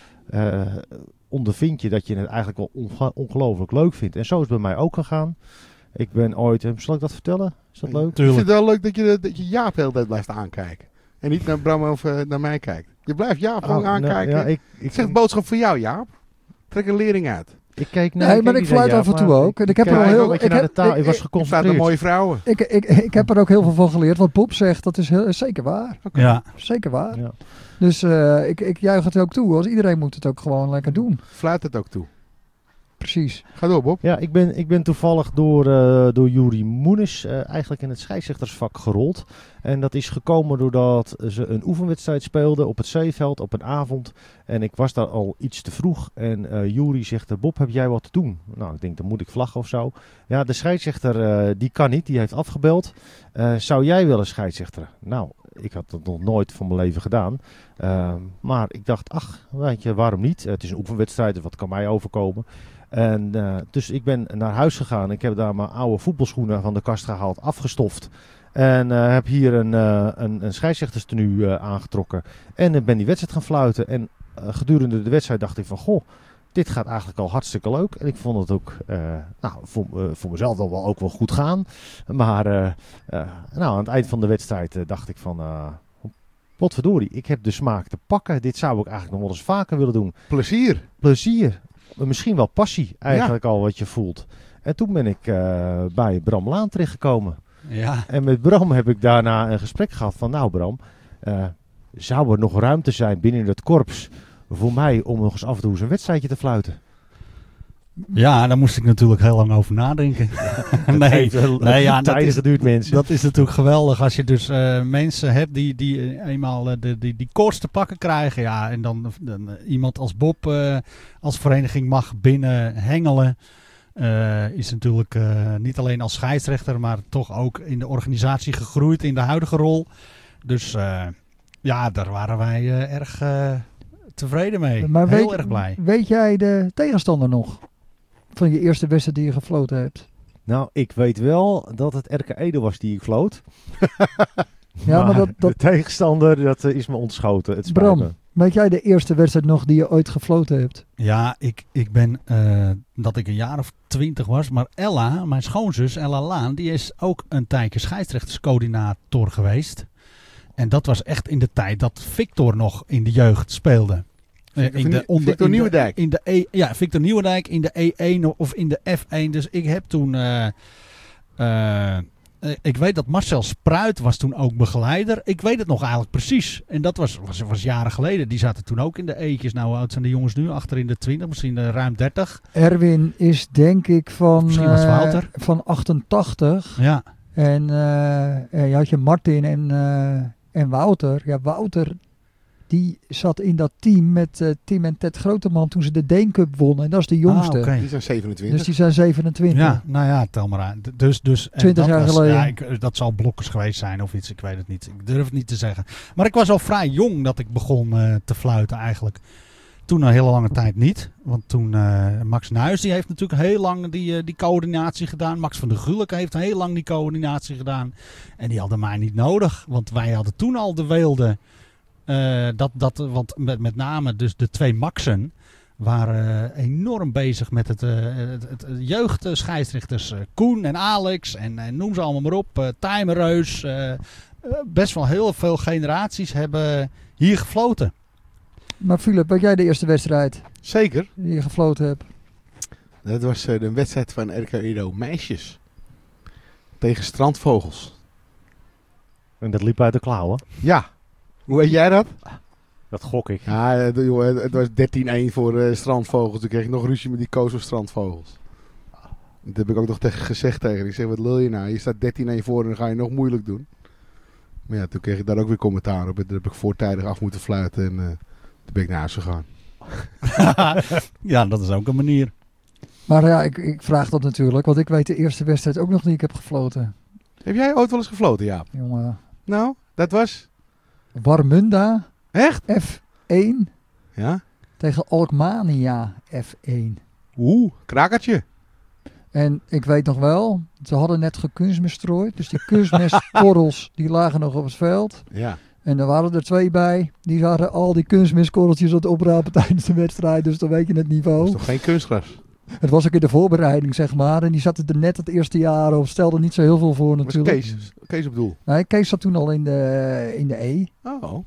ondervind je dat je het eigenlijk wel ongelooflijk leuk vindt. En zo is het bij mij ook gegaan. Ik ben ooit... zal ik dat vertellen? Is dat leuk? Ik vind het wel leuk dat je Jaap de hele tijd blijft aankijken. En niet naar Bram of naar mij kijkt. Je blijft Jaap gewoon aankijken. Ik zeg een boodschap voor jou, Jaap. Trek een lering uit. Nee, maar ik fluit af en toe ook. Ik heb er al heel... Ik was geconcentreerd. Er mooie vrouwen. Ik heb er ook heel veel van geleerd. Wat Bob zegt, dat is zeker waar. Okay. Ja. Zeker waar. Ja. Dus ik juich het ook toe. Als iedereen moet het ook gewoon lekker doen. Fluit het ook toe. Precies. Ga door, Bob. Ja, ik ben toevallig door Juri Moenis eigenlijk in het scheidsrechtersvak gerold. En dat is gekomen doordat ze een oefenwedstrijd speelden op het zeeveld op een avond. En ik was daar al iets te vroeg. En Juri zegt, Bob, heb jij wat te doen? Nou, ik denk, dan moet ik vlaggen of zo. Ja, de scheidsrechter die kan niet, die heeft afgebeld. Zou jij willen scheidsrechteren? Nou, ik had dat nog nooit van mijn leven gedaan. Maar ik dacht, weet je, waarom niet? Het is een oefenwedstrijd, dus wat kan mij overkomen? En dus ik ben naar huis gegaan. Ik heb daar mijn oude voetbalschoenen van de kast gehaald, afgestoft. En heb hier een scheidsrechterstenue aangetrokken. En ben die wedstrijd gaan fluiten. En gedurende de wedstrijd dacht ik van, goh, dit gaat eigenlijk al hartstikke leuk. En ik vond het ook voor mezelf dan wel ook wel goed gaan. Maar aan het eind van de wedstrijd dacht ik van, potverdorie, ik heb de smaak te pakken. Dit zou ik eigenlijk nog wel eens vaker willen doen. Plezier. Misschien wel passie eigenlijk al wat je voelt. En toen ben ik bij Bram Laan terechtgekomen. Ja. En met Bram heb ik daarna een gesprek gehad van, nou Bram, zou er nog ruimte zijn binnen het korps voor mij om nog eens af en toe eens een wedstrijdje te fluiten? Ja, daar moest ik natuurlijk heel lang over nadenken. Tijden geduurd, mensen. Dat is natuurlijk geweldig als je dus mensen hebt die eenmaal die koorts te pakken krijgen. Ja, en dan iemand als Bob als vereniging mag binnen hengelen. Is natuurlijk niet alleen als scheidsrechter, maar toch ook in de organisatie gegroeid in de huidige rol. Dus daar waren wij erg tevreden mee. Maar heel erg blij. Weet jij de tegenstander nog? Van je eerste wedstrijd die je gefloten hebt? Nou, ik weet wel dat het RK Edo was die ik floot. Maar de tegenstander, dat is me ontschoten. Het spijt me. Bram, weet jij de eerste wedstrijd nog die je ooit gefloten hebt? Ja, ik ben, dat ik een jaar of 20 was. Maar Ella, mijn schoonzus, Ella Laan, die is ook een tijdje scheidsrechterscoördinator geweest. En dat was echt in de tijd dat Victor nog in de jeugd speelde. Victor Nieuwendijk. Victor Nieuwendijk in de E1 of in de F1. Dus ik heb toen... ik weet dat Marcel Spruit was toen ook begeleider. Ik weet het nog eigenlijk precies. En dat was jaren geleden. Die zaten toen ook in de E'tjes. Nou, hoe oud zijn de jongens nu? Achter in de 20, misschien ruim 30. Erwin is denk ik van 88. Ja. En je had je Martin en Wouter. Ja, Wouter... Die zat in dat team met Tim en Ted Groteman toen ze de Deen Cup wonnen. En dat is de jongste. Okay. Die zijn 27. Dus die zijn 27. Ja, nou ja, tel maar aan. Dus 20 jaar geleden. Ja, dat zal Blokkers geweest zijn of iets. Ik weet het niet. Ik durf het niet te zeggen. Maar ik was al vrij jong dat ik begon te fluiten eigenlijk. Toen een hele lange tijd niet. Want toen Max Nuis, die heeft natuurlijk heel lang die coördinatie gedaan. Max van der Gulik heeft heel lang die coördinatie gedaan. En die hadden mij niet nodig. Want wij hadden toen al de weelde... want met name dus de twee Maxen waren enorm bezig met het jeugdscheidsrechters. Koen en Alex en noem ze allemaal maar op. Tijmerreus. Best wel heel veel generaties hebben hier gefloten. Maar Philip, weet jij de eerste wedstrijd? Zeker. Die je gefloten hebt? Dat was de wedstrijd van RK Edo Meisjes. Tegen Strandvogels. En dat liep uit de klauwen? Ja. Hoe weet jij dat? Dat gok ik. Ja, het was 13-1 voor Strandvogels. Toen kreeg ik nog ruzie met die coach van Strandvogels. Dat heb ik ook nog gezegd tegen. Ik zeg, wat lul je nou? Je staat 13-1 voor en dan ga je nog moeilijk doen. Maar ja, toen kreeg ik daar ook weer commentaar op. En toen heb ik voortijdig af moeten fluiten en toen ben ik naar huis gegaan. Ja, dat is ook een manier. Maar ja, ik vraag dat natuurlijk, want ik weet de eerste wedstrijd ook nog die ik heb gefloten. Heb jij ooit wel eens gefloten, Jaap? Jongen, Nou, dat was... Warmunda Echt? F1 Ja. tegen Alkmaania F1. Krakertje. En ik weet nog wel, ze hadden net gekunstmestrooid, dus die kunstmestkorrels die lagen nog op het veld. Ja. En er waren er 2 bij, die waren al die kunstmestkorreltjes aan het oprapen tijdens de wedstrijd, dus dan weet je het niveau. Dat is toch geen kunstgras? Het was ook in de voorbereiding, zeg maar, en die zaten er net het eerste jaar op, stelde niet zo heel veel voor Dat was natuurlijk. Kees op doel. Nee, Kees zat toen al in de E. Oh.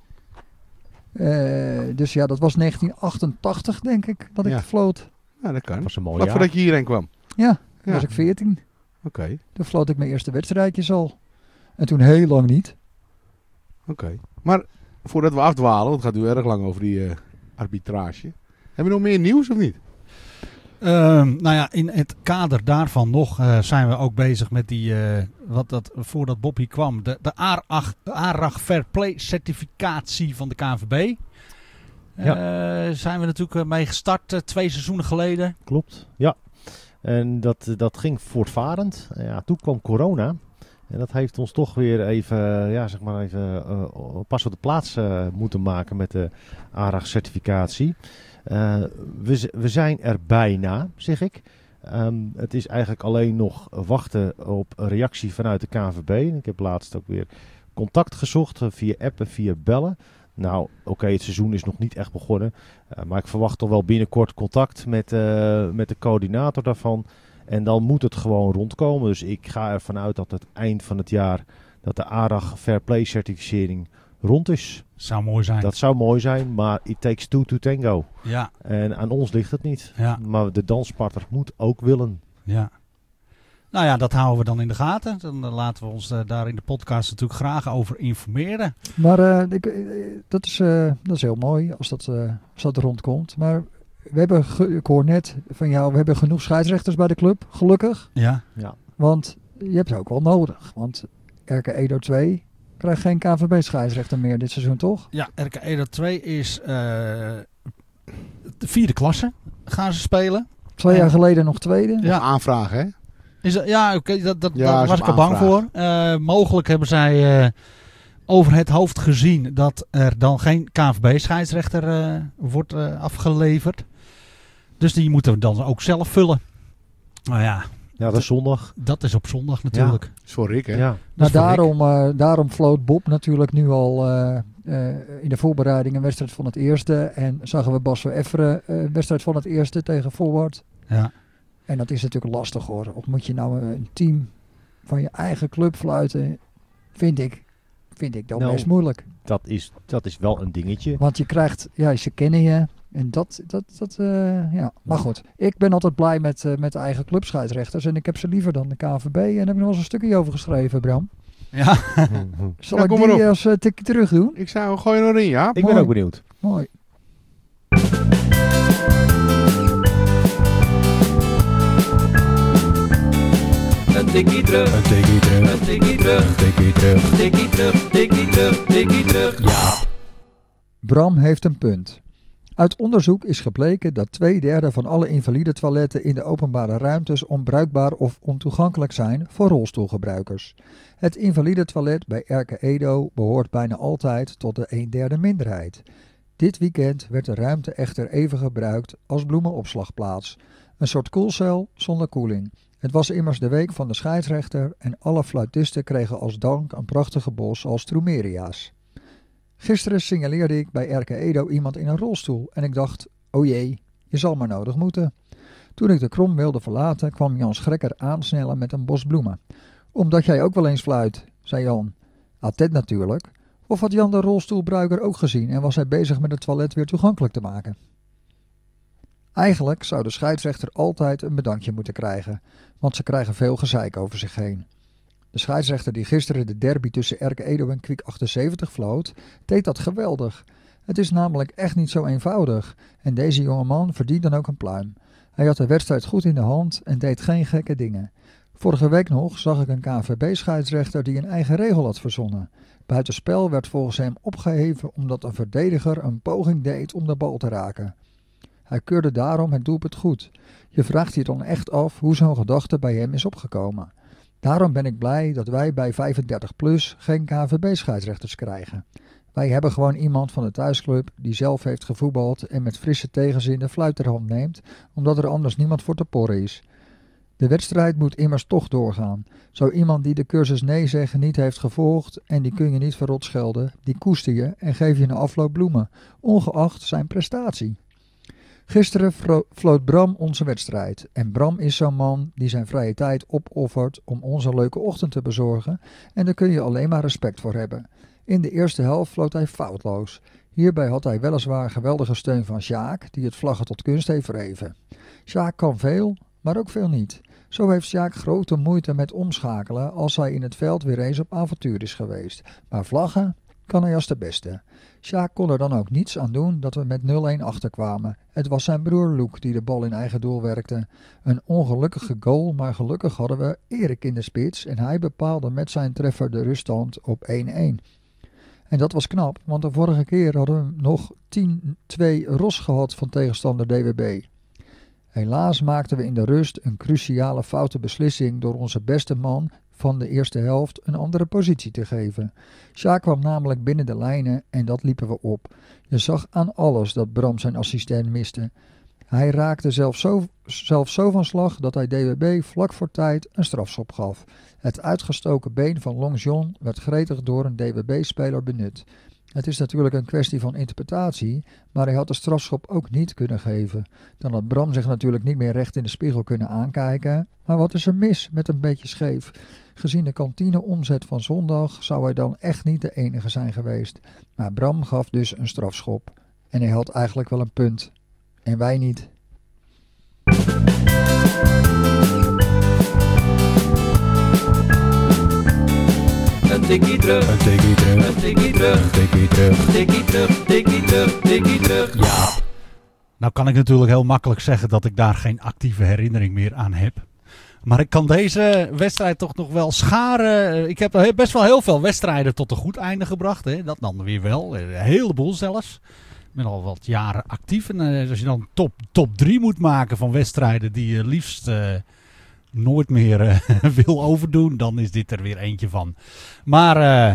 Dus ja, dat was 1988 denk ik, dat ik Ja. floot. Ja, dat kan. Dat was een mooi Vlak jaar. voordat je hierheen kwam. Ja, toen Ja. was ik 14. Oké. Toen floot ik mijn eerste wedstrijdjes al. En toen heel lang niet. Oké. Maar voordat we afdwalen, want het gaat nu erg lang over die arbitrage. Heb je nog meer nieuws of niet? Nou ja, in het kader daarvan nog zijn we ook bezig met die, voordat Bob hier kwam, de ARAG Fair Play certificatie van de KNVB. Zijn we natuurlijk mee gestart 2 seizoenen geleden. Klopt, ja. En dat ging voortvarend. Ja, toen kwam corona. En dat heeft ons toch weer even pas op de plaats moeten maken met de ARAG-certificatie. We zijn er bijna, zeg ik. Het is eigenlijk alleen nog wachten op een reactie vanuit de KNVB. En ik heb laatst ook weer contact gezocht via app en via bellen. Nou, oké, het seizoen is nog niet echt begonnen. Maar ik verwacht toch wel binnenkort contact met de coördinator daarvan. En dan moet het gewoon rondkomen. Dus ik ga ervan uit dat het eind van het jaar dat de ARAG Fair Play certificering rond is. Zou mooi zijn. Dat zou mooi zijn, maar it takes 2 to tango. Ja, En aan ons ligt het niet. ja, Maar de danspartner moet ook willen. ja. Nou ja, dat houden we dan in de gaten. Dan laten we ons daar in de podcast natuurlijk graag over informeren. Maar dat is heel mooi als dat rondkomt. Maar we hebben, ik hoor net van jou, we hebben genoeg scheidsrechters bij de club, gelukkig. Ja. Want je hebt ze ook wel nodig. Want RK Edo 2 krijgt geen KNVB-scheidsrechter meer dit seizoen, toch? Ja, RK Edo 2 is de 4e klasse gaan ze spelen. 2 jaar geleden nog tweede. Ja. Aanvragen, hè? Is dat, ja, oké, Ja, daar is was op ik al bang aanvraag. voor. Mogelijk hebben zij over het hoofd gezien dat er dan geen KNVB-scheidsrechter wordt afgeleverd. Dus die moeten we dan ook zelf vullen. Nou ja, Ja, dat is zondag. dat is op zondag natuurlijk. Is voor Rick, hè? Ja. Dat Nou, is voor Rick. daarom floot Bob natuurlijk nu al in de voorbereiding een wedstrijd van het eerste. En zagen we Bas van Efferen een wedstrijd van het eerste tegen Forward. Ja. En dat is natuurlijk lastig hoor. Of moet je nou een team van je eigen club fluiten? Vind ik dan Nou, best moeilijk. Dat is wel een dingetje. Want je krijgt, ja, ze kennen je. En ja. Maar goed, ik ben altijd blij met de eigen clubscheidsrechters. En ik heb ze liever dan de KNVB. En daar heb ik nog eens een stukje over geschreven, Bram. Ja. Zal Ja, ik kom maar die op. als tikje terug doen? Ik zou gooi er nog in, ja? Ik ben Mooi. ook benieuwd. Mooi. Een tikkie terug, een tikkie terug, een tikkie terug, een tikkie terug, tikkie terug, tikkie terug, tikkie terug. Ja. Bram heeft een punt. Uit onderzoek is gebleken dat 2/3 van alle invalide toiletten in de openbare ruimtes onbruikbaar of ontoegankelijk zijn voor rolstoelgebruikers. Het invalide toilet bij RK Edo behoort bijna altijd tot de 1/3 minderheid. Dit weekend werd de ruimte echter even gebruikt als bloemenopslagplaats. Een soort koelcel zonder koeling. Het was immers de week van de scheidsrechter en alle fluitisten kregen als dank een prachtige bos als trumeria's. Gisteren signaleerde ik bij RK Edo iemand in een rolstoel en ik dacht, oh jee, je zal maar nodig moeten. Toen ik de krom wilde verlaten kwam Jan Schrekker aansnellen met een bos bloemen. Omdat jij ook wel eens fluit, zei Jan. Attent natuurlijk. Of had Jan de rolstoelbruiker ook gezien en was hij bezig met het toilet weer toegankelijk te maken? Eigenlijk zou de scheidsrechter altijd een bedankje moeten krijgen, want ze krijgen veel gezeik over zich heen. De scheidsrechter die gisteren de derby tussen RK Edo en Kwiek 78 floot, deed dat geweldig. Het is namelijk echt niet zo eenvoudig en deze jongeman verdient dan ook een pluim. Hij had de wedstrijd goed in de hand en deed geen gekke dingen. Vorige week nog zag ik een KNVB-scheidsrechter die een eigen regel had verzonnen. Buitenspel werd volgens hem opgeheven omdat een verdediger een poging deed om de bal te raken. Hij keurde daarom het doelpunt goed. Je vraagt je dan echt af hoe zo'n gedachte bij hem is opgekomen. Daarom ben ik blij dat wij bij 35+ geen KNVB-scheidsrechters krijgen. Wij hebben gewoon iemand van de thuisclub die zelf heeft gevoetbald en met frisse tegenzin de fluit ter hand neemt, omdat er anders niemand voor te porren is. De wedstrijd moet immers toch doorgaan. Zo iemand die de cursus nee zeggen niet heeft gevolgd en die kun je niet verrot schelden, die koester je en geef je een afloop bloemen, ongeacht zijn prestatie. Gisteren floot Bram onze wedstrijd en Bram is zo'n man die zijn vrije tijd opoffert om ons een leuke ochtend te bezorgen en daar kun je alleen maar respect voor hebben. In de eerste helft floot hij foutloos. Hierbij had hij weliswaar geweldige steun van Sjaak, die het vlaggen tot kunst heeft verheven. Sjaak kan veel, maar ook veel niet. Zo heeft Sjaak grote moeite met omschakelen als hij in het veld weer eens op avontuur is geweest. Maar vlaggen kan hij als de beste. Sjaak kon er dan ook niets aan doen dat we met 0-1 achterkwamen. Het was zijn broer Loek die de bal in eigen doel werkte. Een ongelukkige goal, maar gelukkig hadden we Erik in de spits en hij bepaalde met zijn treffer de ruststand op 1-1. En dat was knap, want de vorige keer hadden we nog 10-2 ros gehad van tegenstander DWB. Helaas maakten we in de rust een cruciale foute beslissing door onze beste man van de eerste helft een andere positie te geven. Sjaak kwam namelijk binnen de lijnen en dat liepen we op. Je zag aan alles dat Bram zijn assistent miste. Hij raakte zelfs zo van slag dat hij DWB vlak voor tijd een strafschop gaf. Het uitgestoken been van Long John werd gretig door een DWB-speler benut. Het is natuurlijk een kwestie van interpretatie, maar hij had de strafschop ook niet kunnen geven. Dan had Bram zich natuurlijk niet meer recht in de spiegel kunnen aankijken. Maar wat is er mis met een beetje scheef? Gezien de kantineomzet van zondag zou hij dan echt niet de enige zijn geweest. Maar Bram gaf dus een strafschop. En hij had eigenlijk wel een punt. En wij niet. Een tikkie terug, Een tikkie terug. een tikkie terug, Een tikkie terug. tikkie terug, tikkie terug, tikkie terug. Ja. Nou kan ik natuurlijk heel makkelijk zeggen dat ik daar geen actieve herinnering meer aan heb. Maar ik kan deze wedstrijd toch nog wel scharen. Ik heb best wel heel veel wedstrijden tot een goed einde gebracht. Hè. Dat dan weer wel. Een heleboel zelfs. Ik ben al wat jaren actief. En als je dan top 3 moet maken van wedstrijden die je liefst nooit meer wil overdoen, dan is dit er weer eentje van. Maar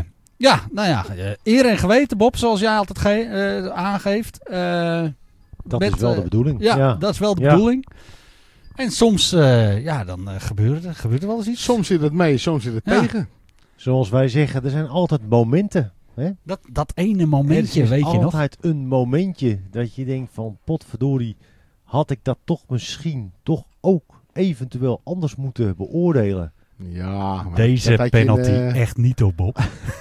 eer en geweten, Bob, zoals jij altijd aangeeft. Dat is wel de bedoeling. Ja, dat is wel de bedoeling. En soms dan gebeurt er wel eens iets. Soms zit het mee, soms zit het tegen. Zoals wij zeggen, er zijn altijd momenten. Hè? Dat ene momentje, er is weet je nog. altijd een momentje dat je denkt van potverdorie, had ik dat toch misschien toch ook eventueel anders moeten beoordelen. Ja, maar Deze penalty echt niet op, Bob.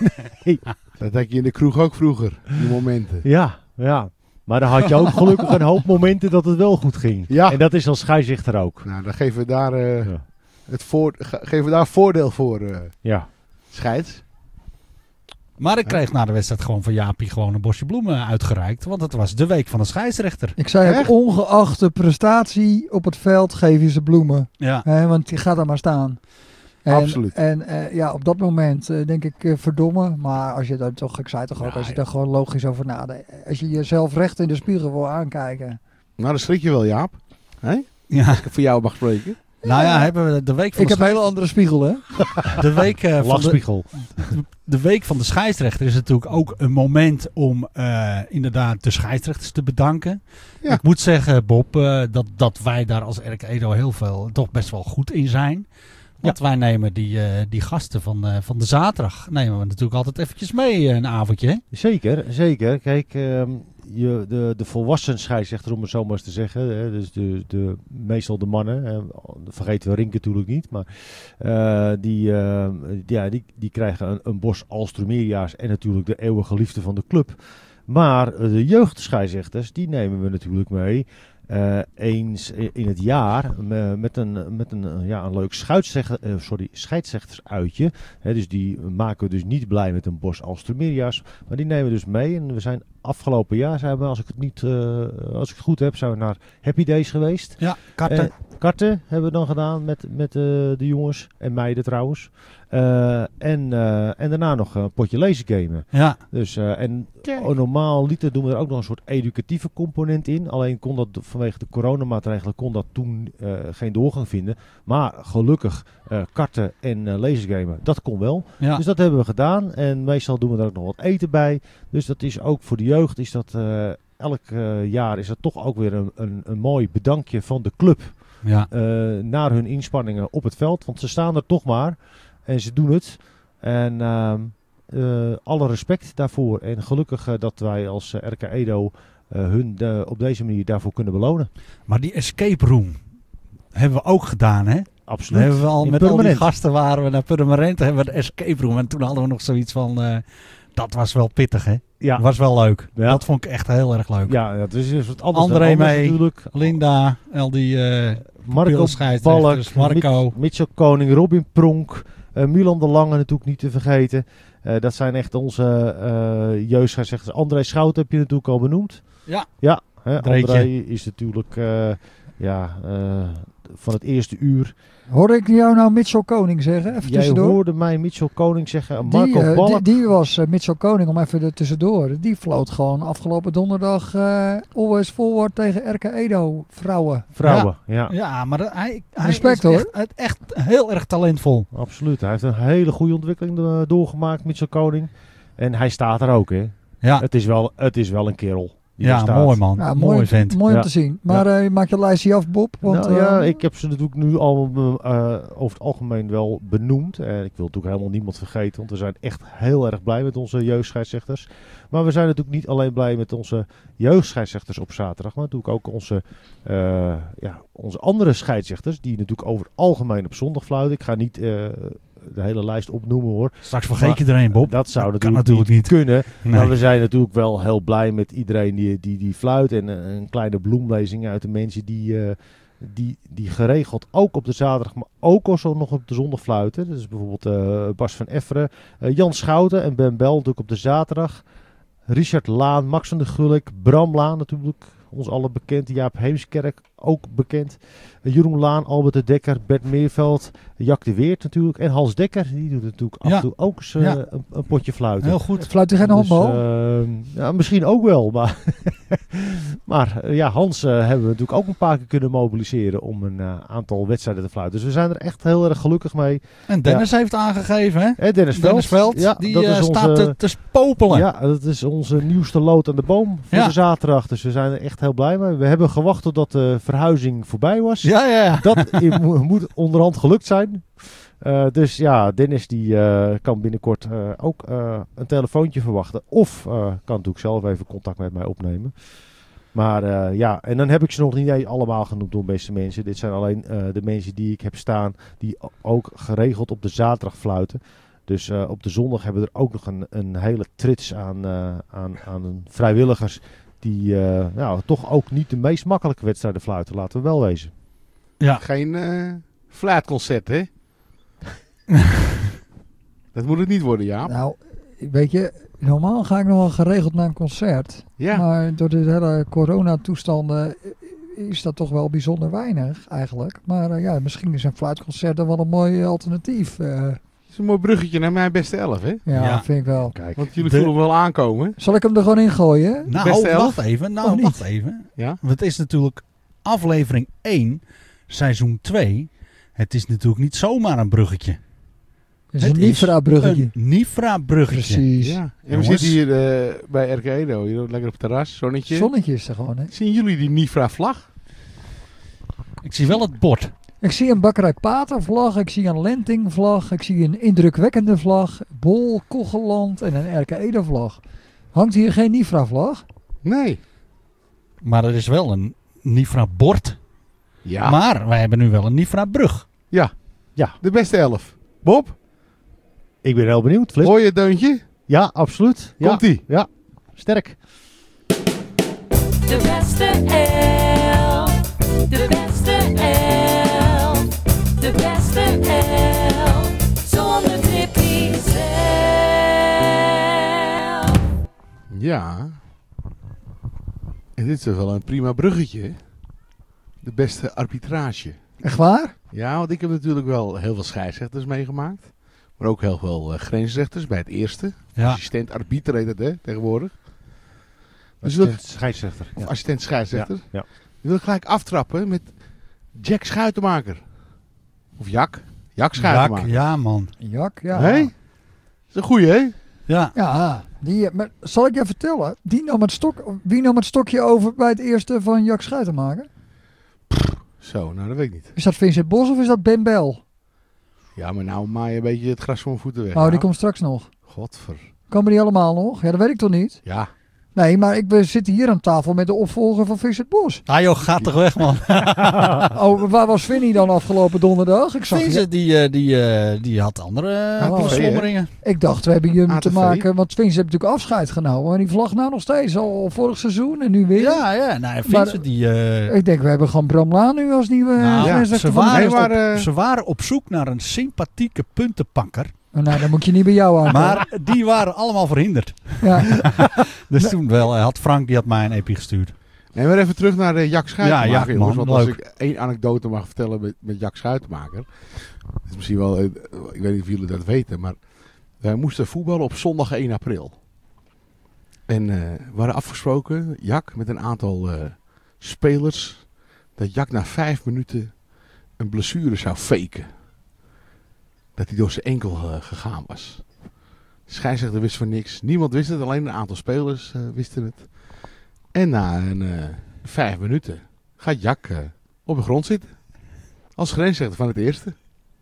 Dat had je in de kroeg ook vroeger, die momenten. Ja. Maar dan had je ook gelukkig een hoop momenten dat het wel goed ging. Ja. En dat is als scheidsrechter ook. Nou, dan geven we daar, geven we daar voordeel voor, Ja. scheids. Maar ik kreeg na de wedstrijd gewoon van Jaapie gewoon een bosje bloemen uitgereikt. Want het was de week van de scheidsrechter. Ik zei ook, Echt? ongeacht de prestatie op het veld geef je ze bloemen. Ja. Want die gaat er maar staan. En, Absoluut. En op dat moment denk ik verdomme. Maar als je daar toch, ik zei toch ook, als je daar gewoon logisch over nadenkt. Als je jezelf recht in de spiegel wil aankijken. Nou, dan schrik je wel, Jaap. Hè? Ja. Als ik voor jou mag spreken. Nou ja, hebben we de week van Ik heb een hele andere spiegel, hè? de week Lachspiegel. de week van de scheidsrechter is natuurlijk ook een moment om inderdaad de scheidsrechters te bedanken. Ja. Ik moet zeggen, Bob, dat wij daar als RK Edo toch best wel goed in zijn. Want wij nemen die gasten van de zaterdag nemen we natuurlijk altijd eventjes mee een avondje. Hè? Zeker. Kijk, de volwassen scheidsrechter, om het zo maar eens te zeggen. Hè, dus meestal de mannen. Vergeten we Rink natuurlijk niet. Maar die krijgen een bos Alstrumeria's en natuurlijk de eeuwige liefde van de club. Maar de jeugdscheidsrechters, die nemen we natuurlijk mee. Eens in het jaar met een leuk scheidsrechtersuitje. Dus die maken we dus niet blij met een bos Alstrumeria's. Maar die nemen we dus mee. En we zijn afgelopen jaar, als ik het goed heb, zijn we naar Happy Days geweest. Ja, karten hebben we dan gedaan met de jongens en meiden trouwens. En daarna nog een potje laser gamen. Ja. Dus, normaal doen we er ook nog een soort educatieve component in. Alleen kon dat vanwege de coronamaatregelen toen geen doorgang vinden. Maar gelukkig karten en lasergamen, dat kon wel. Ja. Dus dat hebben we gedaan. En meestal doen we er ook nog wat eten bij. Dus dat is ook voor de jeugd. Is dat, elk jaar is dat toch ook weer een mooi bedankje van de club. Ja. Naar hun inspanningen op het veld. Want ze staan er toch maar. En ze doen het. En alle respect daarvoor. En gelukkig dat wij als RK Edo hun op deze manier daarvoor kunnen belonen. Maar die escape room hebben we ook gedaan, hè? Absoluut. Hebben we al In met al die Purmerend. gasten waren we naar Purmerend, hebben we de escape room. En toen hadden we nog zoiets van, dat was wel pittig, hè? Ja. Was wel leuk. Ja. Dat vond ik echt heel erg leuk. Ja, het is wat anders André dan anders mee. natuurlijk. Linda, al die Marco pupilscheidsrechters, Balk, Marco. Mitchell Koning, Robin Pronk, Milan de Lange natuurlijk niet te vergeten. Dat zijn echt onze jeugdscheidsrechters. André Schout heb je natuurlijk al benoemd. Ja. Ja, hè, Dreetje. André is natuurlijk van het eerste uur. Hoorde ik jou nou Mitchell Koning zeggen? Even Jij tussendoor. hoorde mij Mitchell Koning zeggen. Marco Balk. Die was Mitchell Koning, om even er tussendoor. Die floot gewoon afgelopen donderdag Always Forward tegen RK Edo vrouwen. Vrouwen, ja. Ja, maar hij Respect, is hoor. echt heel erg talentvol. Absoluut. Hij heeft een hele goede ontwikkeling doorgemaakt, Mitchell Koning. En hij staat er ook, hè. Ja, het is wel een kerel. Die er ja staat. mooi man. Ja, mooi vent. Mooi om Ja. te zien. Maar maak je lijstje af, Bob. Want, Nou ja, ik heb ze natuurlijk nu al over het algemeen wel benoemd. En ik wil natuurlijk helemaal niemand vergeten, want we zijn echt heel erg blij met onze jeugdscheidsrechters. Maar we zijn natuurlijk niet alleen blij met onze jeugdscheidsrechters op zaterdag, maar natuurlijk ook onze andere scheidsrechters, die natuurlijk over het algemeen op zondag fluiten. Ik ga niet de hele lijst opnoemen hoor. Straks vergeet je er een, Bob. Dat zou kan natuurlijk niet kunnen. Nee. Maar we zijn natuurlijk wel heel blij met iedereen die fluit. En een kleine bloemlezing uit de mensen die geregeld ook op de zaterdag, maar ook al zo nog op de zondag fluiten. Dat is bijvoorbeeld Bas van Efferen, Jan Schouten en Ben Bel natuurlijk op de zaterdag. Richard Laan, Max van der Gulik, Bram Laan natuurlijk, ons allen bekend. Jaap Heemskerk, ook bekend. Jeroen Laan, Albert de Dekker, Bert Meerveld, Jack de Weert natuurlijk. En Hans Dekker, die doet natuurlijk af en toe ook eens een potje fluiten. Heel goed. Fluit u geen handbal? Ja, misschien ook wel. Maar, Hans hebben we natuurlijk ook een paar keer kunnen mobiliseren om een aantal wedstrijden te fluiten. Dus we zijn er echt heel erg gelukkig mee. En Dennis heeft aangegeven, hè? Dennis Veld, ja, die dat is staat te popelen. Ja, dat is onze nieuwste lood aan de boom voor de zaterdag. Dus we zijn er echt heel blij mee. We hebben gewacht totdat de verhuizing voorbij was. Ja. Dat moet onderhand gelukt zijn. Dus ja, Dennis die kan binnenkort ook een telefoontje verwachten. Of kan natuurlijk zelf even contact met mij opnemen. Maar en dan heb ik ze nog niet eens allemaal genoemd door beste mensen. Dit zijn alleen de mensen die ik heb staan die ook geregeld op de zaterdag fluiten. Dus op de zondag hebben we er ook nog een hele trits aan vrijwilligers die toch ook niet de meest makkelijke wedstrijden fluiten, laten we wel wezen. Ja. Geen fluitconcert, hè? Dat moet het niet worden, Jaap. Nou, weet je, normaal ga ik nog wel geregeld naar een concert. Ja. Maar door de hele coronatoestanden is dat toch wel bijzonder weinig eigenlijk. Maar misschien is een fluitconcert dan wel een mooi alternatief. Dat is een mooi bruggetje naar mijn beste 11, hè? Ja, vind ik wel. Kijk. Want jullie voelen hem wel aankomen. Zal ik hem er gewoon in gooien? Nou, Beste elf? wacht even. Of niet? Wacht even. Ja? Want het is natuurlijk aflevering 1, seizoen 2. Het is natuurlijk niet zomaar een bruggetje. Het is Het een is Nifra-bruggetje. Een Nifra-bruggetje. Precies. Ja. En we Jongens. zitten hier bij RK Edo. Hier lekker op het terras, zonnetje. Zonnetje is er gewoon, hè. Zien jullie die Nifra-vlag? Ik zie wel het bord. Ik zie een Bakkerij Pater vlag, ik zie een Lenting vlag, ik zie een indrukwekkende vlag, Bol, Kocheland en een RK Edo vlag. Hangt hier geen Nifra vlag? Nee. Maar er is wel een Nifra-bord. Ja. Maar wij hebben nu wel een Nifra-brug. De beste 11. Bob, Ik ben heel benieuwd, Flip. hoor je het deuntje? Ja, absoluut. Ja, Komt-ie. ja, sterk. De beste elf. De beste elf. De beste elf. Zonder Tippy zelf. Ja. En dit is wel een prima bruggetje. De beste arbitrage. Echt waar? Ja, want ik heb natuurlijk wel heel veel scheidsrechters meegemaakt. Maar ook heel veel grensrechters bij het eerste. Ja. Assistent-arbiter heet het, hè, tegenwoordig. Dus Scheidsrechter. of Ja. assistent-scheidsrechter. Ja. Die wil ik gelijk aftrappen met Jack Schuitenmaker. Of Jak. Jak Schuitenmaker. Ja, man. Jak, ja. Hé? Dat is een goeie, hè? Ja. Ja, maar zal ik je vertellen? Wie nam het stokje over bij het eerste van Jak Schuitenmaker? Zo, nou dat weet ik niet. Is dat Vincent Bos of is dat Ben Bel? Ja, maar nou maai je een beetje het gras van mijn voeten weg. Oh, die nou. komt straks nog. Godver. Komen die allemaal nog? Ja, dat weet ik toch niet? Ja. Nee, maar we zitten hier aan tafel met de opvolger van Vincent Bos. Ah joh, gaat toch weg, man. Oh, waar was Vinnie dan afgelopen donderdag? Ik zag Vincent, die had andere Oh, slommeringen. Ik dacht, we hebben hier te ATV. maken, want Vincent heeft natuurlijk afscheid genomen. Maar die vlag nou nog steeds, al vorig seizoen en nu weer. Ja. Nou, Vincent Ik denk, we hebben gewoon Bram Laan nu als nieuwe Nou, grensrechter ze van de waren, Nederland. maar, ze waren op zoek naar een sympathieke puntenpakker. Nou, dan moet je niet bij jou aan. Maar die waren allemaal verhinderd. Ja. Dus toen wel, had Frank die had mij een epi gestuurd. Nee, maar even terug naar Jack Schuitenmaker, Ja, Jack, jongens. man, Want als leuk. ik één anekdote mag vertellen met Jack Schuitenmaker. Dat is misschien wel, ik weet niet of jullie dat weten, maar wij moesten voetballen op zondag 1 april. En we hadden afgesproken, Jack, met een aantal spelers, dat Jack na 5 minuten een blessure zou faken. Dat hij door zijn enkel gegaan was. De scheidsrechter wist van niks. Niemand wist het, alleen een aantal spelers wisten het. En na 5 minuten gaat Jack op de grond zitten. Als grensrechter van het eerste.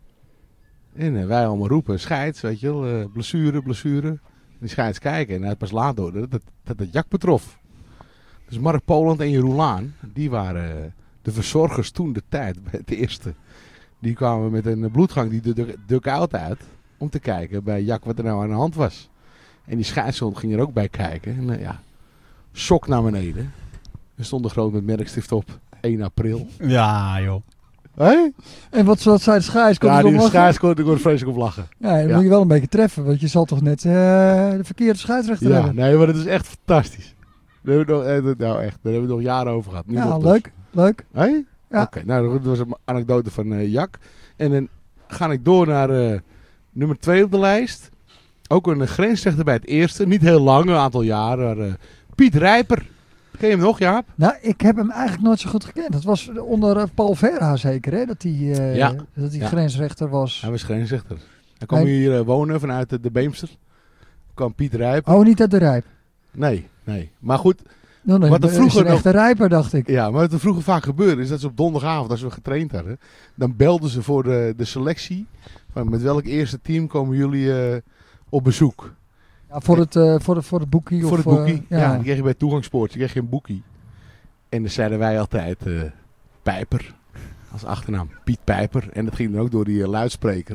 En wij allemaal roepen, scheids, weet je wel, blessure. En die scheids kijken en hij had pas laat door dat het Jack betrof. Dus Mark Poland en Jeroen Laan, die waren de verzorgers toen de tijd bij het eerste. Die kwamen met een bloedgang die de dugout uit om te kijken bij Jack wat er nou aan de hand was. En die scheidsrechter ging er ook bij kijken. En sok naar beneden. Er stond er groot met merkstift op 1 april. Ja, joh. Hé? En wat zei de scheids? Kon Ja, hij die erop lachen? scheidsrechter kon er vreselijk op lachen. Ja, dan Ja. moet je wel een beetje treffen, want je zal toch net de verkeerde scheidsrechter Ja, hebben. nee, maar dat is echt fantastisch. Daar hebben we nog, daar hebben we nog jaren over gehad. Nu Ja, nog dus. leuk. Hé? Ja. Oké, nou dat was een anekdote van Jack. En dan ga ik door naar nummer 2 op de lijst. Ook een grensrechter bij het eerste. Niet heel lang, een aantal jaren. Maar, Piet Rijper. Ken je hem nog, Jaap? Nou, ik heb hem eigenlijk nooit zo goed gekend. Dat was onder Paul Verha zeker, hè? Dat hij Ja. ja. grensrechter was. Hij was grensrechter. Hij kwam Nee. hier wonen vanuit de Beemster. Kwam Piet Rijper. Oh, niet uit de Rijp. Nee. Maar goed, Nee, Wat er is vroeger een nog- echte Rijper, dacht ik. ja, maar wat er vroeger vaak gebeurde is dat ze op donderdagavond, als we getraind hadden, dan belden ze voor de selectie. Van met welk eerste team komen jullie op bezoek? Ja, voor het boekie. Voor of, het boekie. ja. Ja, die kreeg je bij het toegangspoort. Je kreeg je een boekie. En dan zeiden wij altijd Pijper. Als achternaam Piet Pijper. En dat ging dan ook door die luidspreker.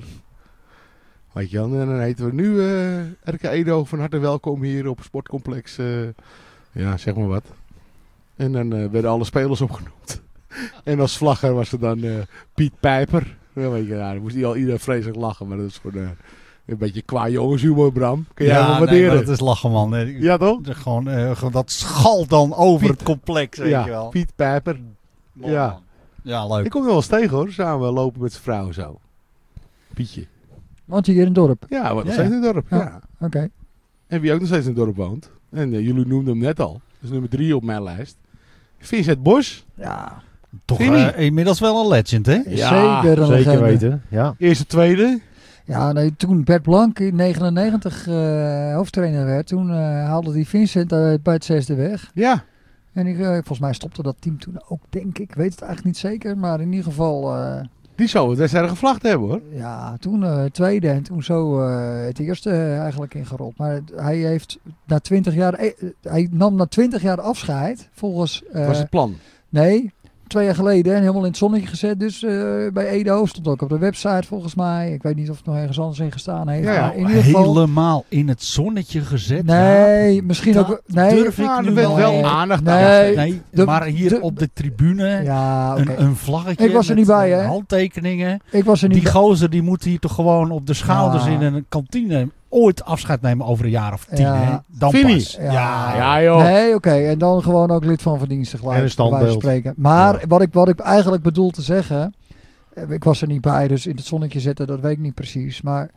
Weet je wel. En dan heten we nu RK Edo van harte welkom hier op Sportcomplex. Ja, zeg maar wat. En dan werden alle spelers opgenoemd. En als vlagger was er dan Piet Pijper. Ja, weet je, nou, dan moest iedereen vreselijk lachen. Maar dat is gewoon een beetje qua jongenshumor, Bram. Kun jij wel Ja, waarderen? nee, dat is lachen, man. Nee, Ja, toch? gewoon dat schalt dan over het complex, weet je Ja, wel. Piet Pijper. Mooi, ja. man. Ja, leuk. Ik kom er wel eens tegen hoor. Samen lopen met zijn vrouw zo. Pietje. Want hier in het dorp. Ja, wat nog Ja. steeds in het dorp. Ja. Ja. Oké. En wie ook nog steeds in het dorp woont. En jullie noemden hem net al. Dus nummer 3 op mijn lijst. Vincent Bos. Ja, Toch Vinnie. inmiddels wel een legend, hè? Ja, zeker een Zeker legende. weten. Ja. Eerste, tweede. Ja, nee, toen Bert Blank in 99 hoofdtrainer werd, toen haalde hij Vincent bij het zesde weg. Ja. En volgens mij stopte dat team toen ook, denk ik. Ik weet het eigenlijk niet zeker, maar in ieder geval... Die zou het wedstrijd gevlacht hebben hoor. ja, toen tweede en toen zo het eerste eigenlijk ingerold. Maar hij heeft na 20 jaar... hij nam na 20 jaar afscheid, volgens... was het plan. Nee, 2 jaar geleden en helemaal in het zonnetje gezet. Dus bij Edo stond ook op de website volgens mij. Ik weet niet of het nog ergens anders in gestaan heeft. Ja, maar in ieder geval... Helemaal in het zonnetje gezet. Nee, ja. misschien Dat ook... Nee, durf ik Ja, nu er werd wel Nee. aandacht Nee. aan. Nee, De- maar hier de- op de tribune ja, oké. een vlaggetje Ik was er met, niet bij, hè? handtekeningen. Ik was er niet Die bij. gozer die moet hier toch gewoon op de schouders Ja. in een kantine ooit afscheid nemen over een jaar of 10. Ja. Hè? Dan Vinnie. pas. Ja. Ja joh. Nee, oké. En dan gewoon ook lid van verdiensten gelijk. En een bij wijze van standbeeld. spreken. Maar wat ik eigenlijk bedoel te zeggen... Ik was er niet bij, dus in het zonnetje zetten, dat weet ik niet precies. Maar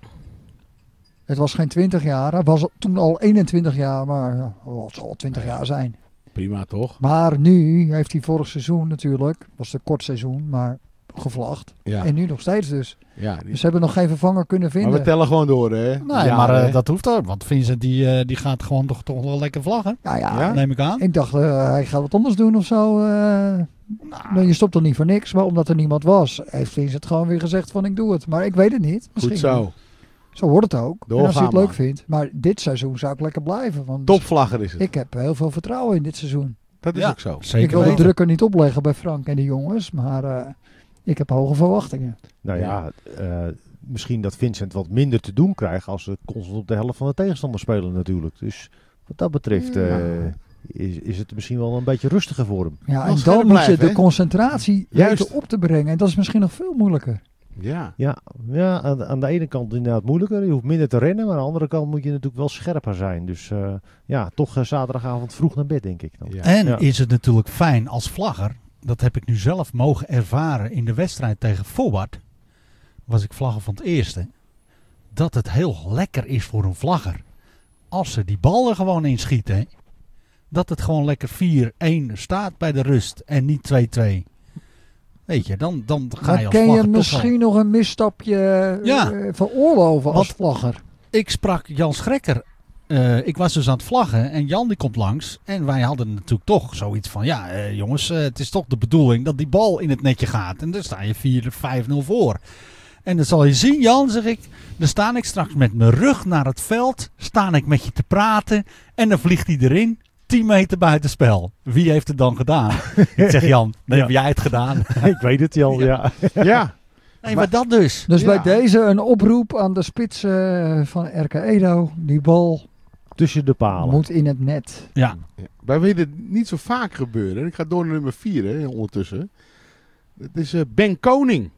het was geen 20 jaar. Hij was toen al 21 jaar, maar het zal al 20 jaar zijn. Prima toch? Maar nu heeft hij vorig seizoen natuurlijk, was een kort seizoen, maar gevlacht. Ja. En nu nog steeds dus. Ja, Dus ze hebben nog geen vervanger kunnen vinden. maar we tellen gewoon door, hè? Nee, Ja, maar hè? dat hoeft ook. Want Vincent die gaat gewoon toch wel lekker vlaggen. Ja? Neem ik aan. Ik dacht, hij gaat wat anders doen of zo. Nou, je stopt toch niet voor niks, maar omdat er niemand was, heeft Vincent gewoon weer gezegd van ik doe het. Maar ik weet het niet. Misschien. Goed zo. Zo wordt het ook. En als Doorgaan, je het leuk man. vindt. Maar dit seizoen zou ik lekker blijven. Want Topvlagger is het. ik heb heel veel vertrouwen in dit seizoen. Dat is Ja. ook zo. Zeker Ik wil de weten. druk er niet opleggen bij Frank en de jongens. Maar ik heb hoge verwachtingen. Nou ja, misschien dat Vincent wat minder te doen krijgt als ze constant op de helft van de tegenstander spelen natuurlijk. Dus wat dat betreft is het misschien wel een beetje rustiger voor hem. Ja, Wel en scherp dan moet je blijven, de hè? concentratie Juist. weten op te brengen. En dat is misschien nog veel moeilijker. Ja. Ja, aan de ene kant inderdaad moeilijker. Je hoeft minder te rennen, maar aan de andere kant moet je natuurlijk wel scherper zijn. Dus toch zaterdagavond vroeg naar bed, denk ik dan. Ja. En Ja. is het natuurlijk fijn als vlagger. Dat heb ik nu zelf mogen ervaren in de wedstrijd tegen Forward. Was ik vlagger van het eerste. Dat het heel lekker is voor een vlagger. Als ze die bal er gewoon in schieten. Hè, dat het gewoon lekker 4-1 staat bij de rust. En niet 2-2. Weet je, dan ga je Dan als kun je vlagger toch misschien nog een misstapje Ja. veroorloven als Want- vlagger. Ik sprak Jan Schrekker. Ik was dus aan het vlaggen en Jan die komt langs. En wij hadden natuurlijk toch zoiets van... Ja, jongens, het is toch de bedoeling dat die bal in het netje gaat. En dan sta je 4-5-0 voor. En dan zal je zien, Jan, zeg ik... Dan sta ik straks met mijn rug naar het veld. Sta ik met je te praten. En dan vliegt hij erin. 10 meter buitenspel. Wie heeft het dan gedaan? Ik zeg, Jan, dan Ja. heb jij het gedaan. Ik weet het al, ja. Ja. Nee, maar dat dus. Dus Ja. bij deze een oproep aan de spits van RK Edo. Die bal Tussen de palen. moet in het net. Ja, Ja. Wij weten het niet zo vaak gebeuren. Ik ga door naar nummer 4 hè, ondertussen. Het is Ben Koning.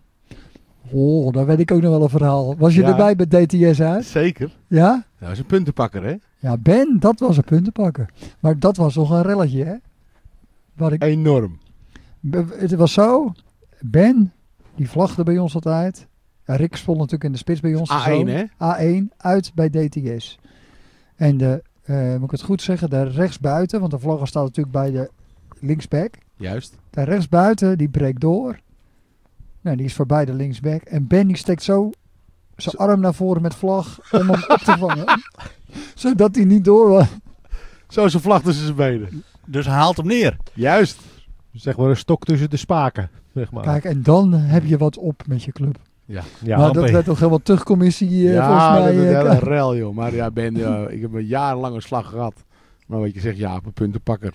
Oh, daar weet ik ook nog wel een verhaal. Was je Ja. erbij bij DTS uit? Zeker. Ja? Dat is een puntenpakker, hè? Ja, Ben, dat was een puntenpakker. Maar dat was nog een relletje, hè? Wat ik, Enorm. het was zo. Ben, die vlagde bij ons altijd. Ja, Rick stond natuurlijk in de spits bij ons. de A1, zoon. hè? A1 uit bij DTS. En de, moet ik het goed zeggen, de rechtsbuiten, want de vlagger staat natuurlijk bij de linksback. Juist. De rechtsbuiten, die breekt door. Nou, die is voorbij de linksback. En Ben die steekt zo zijn arm naar voren met vlag om hem op te vangen. Zodat hij niet door was. Zo is een vlag tussen zijn benen. dus hij haalt hem neer. Juist. Zeg maar een stok tussen de spaken. Zeg maar. Kijk, en dan heb je wat op met je club. Ja. Ja, maar dan dat ben je- werd toch helemaal terugcommissie volgens Ja, mij. dat is een hele Kijk. rel, joh. Maar ja, Ben, ik heb een jarenlange slag gehad. Maar wat je zegt, ja, op een puntenpakker.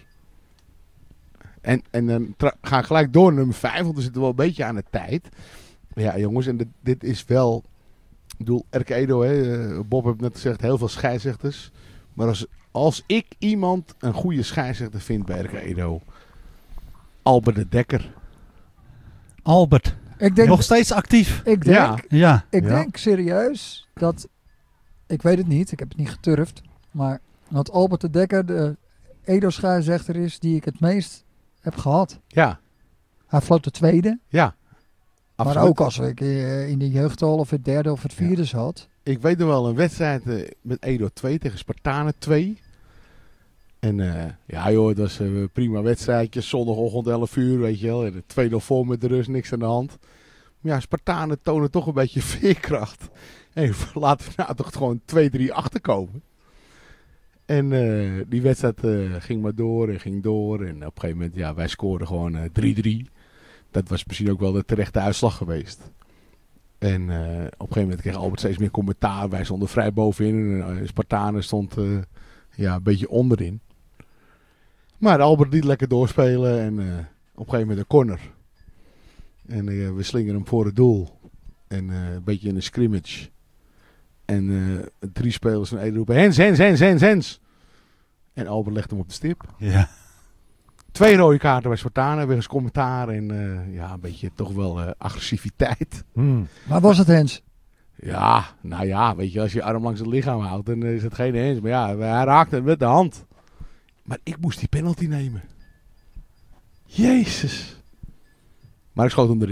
En dan ga ik gelijk door naar nummer 5, want we zitten wel een beetje aan de tijd. Ja, jongens, en dit is wel... Ik bedoel, RK Edo, hè, Bob heeft net gezegd, heel veel scheidsrechters. Maar als ik iemand een goede scheidsrechter vind bij RK Edo... Albert de Dekker. Albert, Ik denk, nog steeds actief. ik denk, Ja. Ja, ik Ja. denk serieus dat... Ik weet het niet, ik heb het niet geturfd. Maar dat Albert de Dekker de Edo-scheidsrechter is die ik het meest heb gehad. Ja, Hij floot de tweede. ja. Absoluut. Maar ook als ik in de jeugdtal of het derde of het vierde zat. Ik weet nog wel een wedstrijd met Edo 2 tegen Spartanen 2. En ja joh, het was een prima wedstrijdje. Zondagochtend 11 uur, weet je wel. En 2-0 voor met de rust, niks aan de hand. Maar ja, Spartanen tonen toch een beetje veerkracht. En laten we nou toch gewoon 2-3 achterkomen. En die wedstrijd ging maar door en ging door. En op een gegeven moment, ja, wij scoorden gewoon 3-3. Dat was misschien ook wel de terechte uitslag geweest. En op een gegeven moment kreeg Albert steeds meer commentaar. Wij stonden vrij bovenin. En Spartanen stond een beetje onderin. Maar Albert liet lekker doorspelen. En op een gegeven moment een corner. En we slingeren hem voor het doel. En een beetje in een scrimmage. En 3 spelers van Ede roepen: Hens, Hens, Hens, Hens, Hens. En Albert legt hem op de stip. ja. 2 rode kaarten bij Spartanen. Weer eens commentaar. En ja, een beetje toch wel agressiviteit. Maar was het Hens? Ja, nou ja, weet je, als je arm langs het lichaam houdt, dan is het geen eens. Maar ja, hij raakte hem met de hand. Maar ik moest die penalty nemen. Jezus. Maar ik schoot hem erin.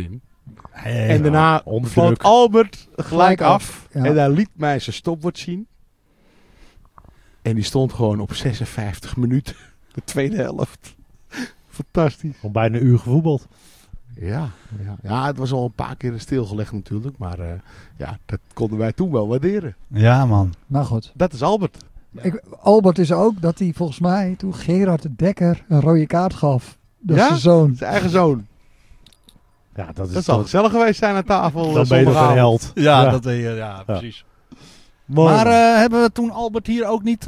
En daarna onder vloot druk. Albert gelijk af. Ja. En hij liet mij zijn stopwatch zien. En die stond gewoon op 56 minuten. De tweede helft. Fantastisch. Gewoon bijna een uur gevoetbald. Ja, het was al een paar keer stilgelegd natuurlijk. Maar dat konden wij toen wel waarderen. Ja, man. Maar goed. Dat is Albert. Albert is ook dat hij volgens mij toen Gerard de Dekker een rode kaart gaf. Dat is Ja? zijn zoon. Zijn eigen zoon. Ja, dat Dat zal gezellig geweest zijn aan tafel. Dan ben je toch een zondagavond. held. Ja, precies. Mooi. Maar hebben we toen Albert hier ook niet...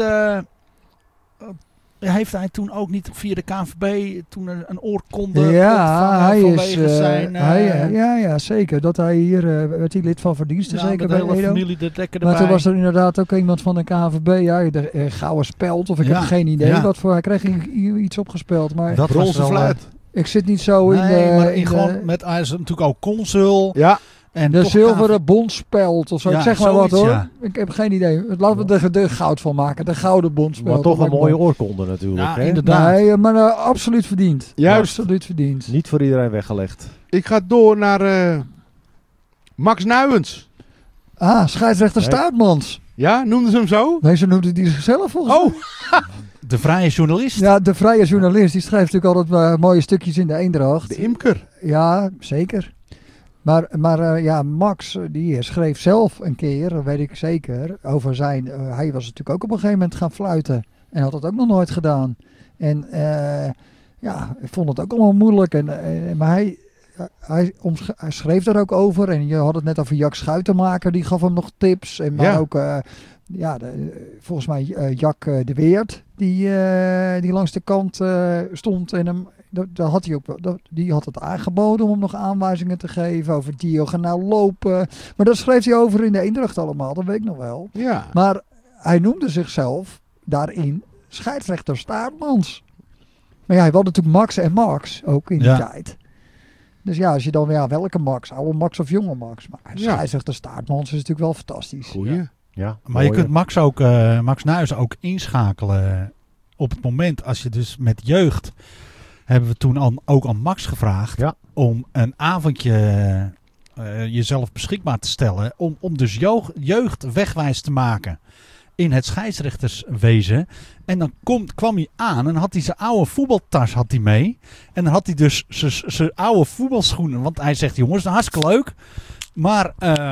heeft hij toen ook niet via de KNVB toen een oorkonde ontvangen Hij is... vanwege zijn... ja, zeker. Dat hij hier... werd hij lid van verdiensten zeker met bij de hele Edo. familie de Dekker Maar erbij. toen was er inderdaad ook iemand van de KNVB. Ja, de Gouden Speld. Of ik heb geen idee wat voor... Hij kreeg iets opgespeld. Maar Dat was Bronzen wel, fluit. ik zit niet zo in de... hij is natuurlijk ook consul. Ja. En De toch zilveren bondspeld of zo. Ja, ik zeg maar wat zoiets, hoor. ja. Ik heb geen idee. Laten we er goud van maken. De gouden bondspeld. Maar toch Dat een lijkt mooie me- oorkonde natuurlijk. Ja, hè? inderdaad. Nee, maar absoluut verdiend. Juist. Absoluut verdiend. Niet voor iedereen weggelegd. Ik ga door naar Max Nuyens. Scheidsrechter Nee. Staartmans. Ja, noemden ze hem zo? Nee, zo noemde hij zichzelf volgens mij. Oh, De vrije journalist. Ja, de vrije journalist. Die schrijft natuurlijk altijd mooie stukjes in de Eendracht. de imker. Ja, zeker. Maar Max die schreef zelf een keer, dat weet ik zeker, over zijn... hij was natuurlijk ook op een gegeven moment gaan fluiten. En had dat ook nog nooit gedaan. En ik vond het ook allemaal moeilijk. Maar hij schreef daar ook over. En je had het net over Jack Schuitenmaker, die gaf hem nog tips. En maar Ja. ook, volgens mij Jack de Weert, die langs de kant stond en hem... Daar had hij ook, die had het aangeboden om hem nog aanwijzingen te geven over diagonaal lopen. Maar dat schreef hij over in de Eendracht allemaal, dat weet ik nog wel. Ja. Maar hij noemde zichzelf daarin scheidsrechter Staartmans. Maar ja, hij wilde natuurlijk Max en Max ook in die tijd. Dus ja, als je dan welke Max, oude Max of jonge Max. Maar scheidsrechter Staartmans is natuurlijk wel fantastisch. Goeie. Ja, Maar je kunt Max Nuyens ook inschakelen op het moment als je dus met jeugd... hebben we toen ook aan Max gevraagd om een avondje jezelf beschikbaar te stellen. Om dus jeugd wegwijs te maken in het scheidsrechterswezen. En dan kwam hij aan en had hij zijn oude voetbaltas mee. En dan had hij dus zijn oude voetbalschoenen. Want hij zegt, jongens, hartstikke leuk. Maar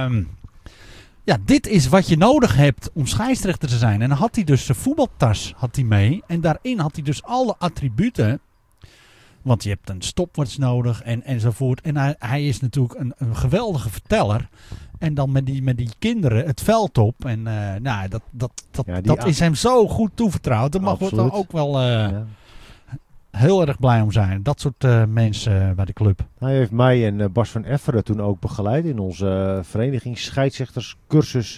dit is wat je nodig hebt om scheidsrechter te zijn. En dan had hij dus zijn voetbaltas mee. En daarin had hij dus alle attributen. Want je hebt een stopwatch nodig enzovoort. En hij is natuurlijk een geweldige verteller. En dan met die kinderen het veld op. En dat is hem zo goed toevertrouwd. Daar mag we dan ook wel heel erg blij om zijn. Dat soort mensen bij de club. Hij heeft mij en Bas van Efferen toen ook begeleid in onze verenigingsscheidsrechterscursus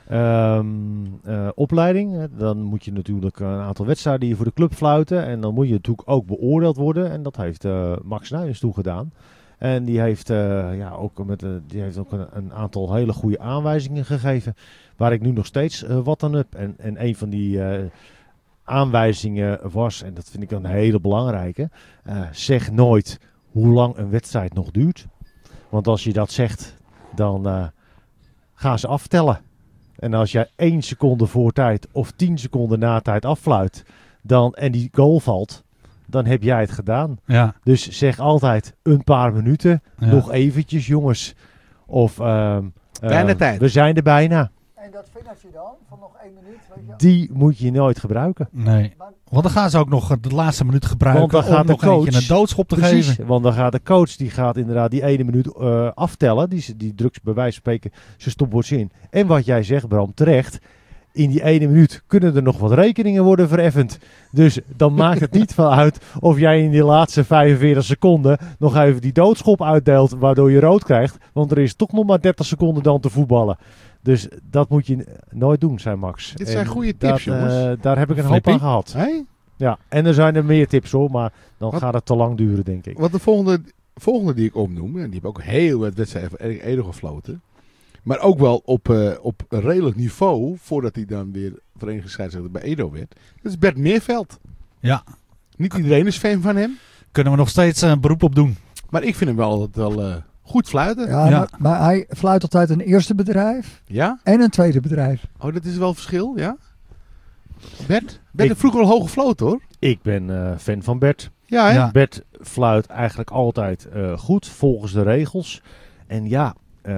opleiding. Dan moet je natuurlijk een aantal wedstrijden hier voor de club fluiten. En dan moet je natuurlijk ook beoordeeld worden. En dat heeft Max Nuyens toegedaan. En die heeft ook een aantal hele goede aanwijzingen gegeven. Waar ik nu nog steeds wat aan heb. En een van die aanwijzingen was, en dat vind ik een hele belangrijke. Zeg nooit hoe lang een wedstrijd nog duurt. Want als je dat zegt, dan gaan ze aftellen. En als jij 1 seconde voor tijd of 10 seconden na tijd affluit en die goal valt, dan heb jij het gedaan. Ja. Dus zeg altijd een paar minuten, nog eventjes jongens. Of bijna tijd. We zijn er bijna. En dat vingertje dan, van nog 1 minuut, weet je? Die moet je nooit gebruiken. Nee. Want dan gaan ze ook nog de laatste minuut gebruiken Want dan gaat om nog eentje een doodschop te geven. Want dan gaat de coach inderdaad die 1 minuut aftellen. Die drukt bij wijze van spreken zijn stopwatch in. En wat jij zegt, Bram, terecht. In die 1 minuut kunnen er nog wat rekeningen worden vereffend. Dus dan maakt het niet van uit of jij in die laatste 45 seconden nog even die doodschop uitdeelt, waardoor je rood krijgt. Want er is toch nog maar 30 seconden dan te voetballen. Dus dat moet je nooit doen, zei Max. Dit zijn goede tips, jongens. Daar heb ik een hoop aan gehad. Hey? Ja, en er zijn er meer tips hoor, maar dan gaat het te lang duren, denk ik. Want de volgende die ik opnoem, en die heb ook heel wat wedstrijden voor Edo gefloten. Maar ook wel op een redelijk niveau, voordat hij dan weer verenigingsscheidsrechter bij Edo werd. Dat is Bert Meerveld. Ja. Niet iedereen is fan van hem. Kunnen we nog steeds een beroep op doen. Maar ik vind hem wel altijd wel Goed fluiten. Ja? Ja, Ja. maar hij fluit altijd een eerste bedrijf en een tweede bedrijf. Oh, dat is wel verschil, ja? Bert heeft vroeger al hoog gefloten, hoor. Ik ben fan van Bert. Ja, hè? Ja. Bert fluit eigenlijk altijd goed, volgens de regels. En ja,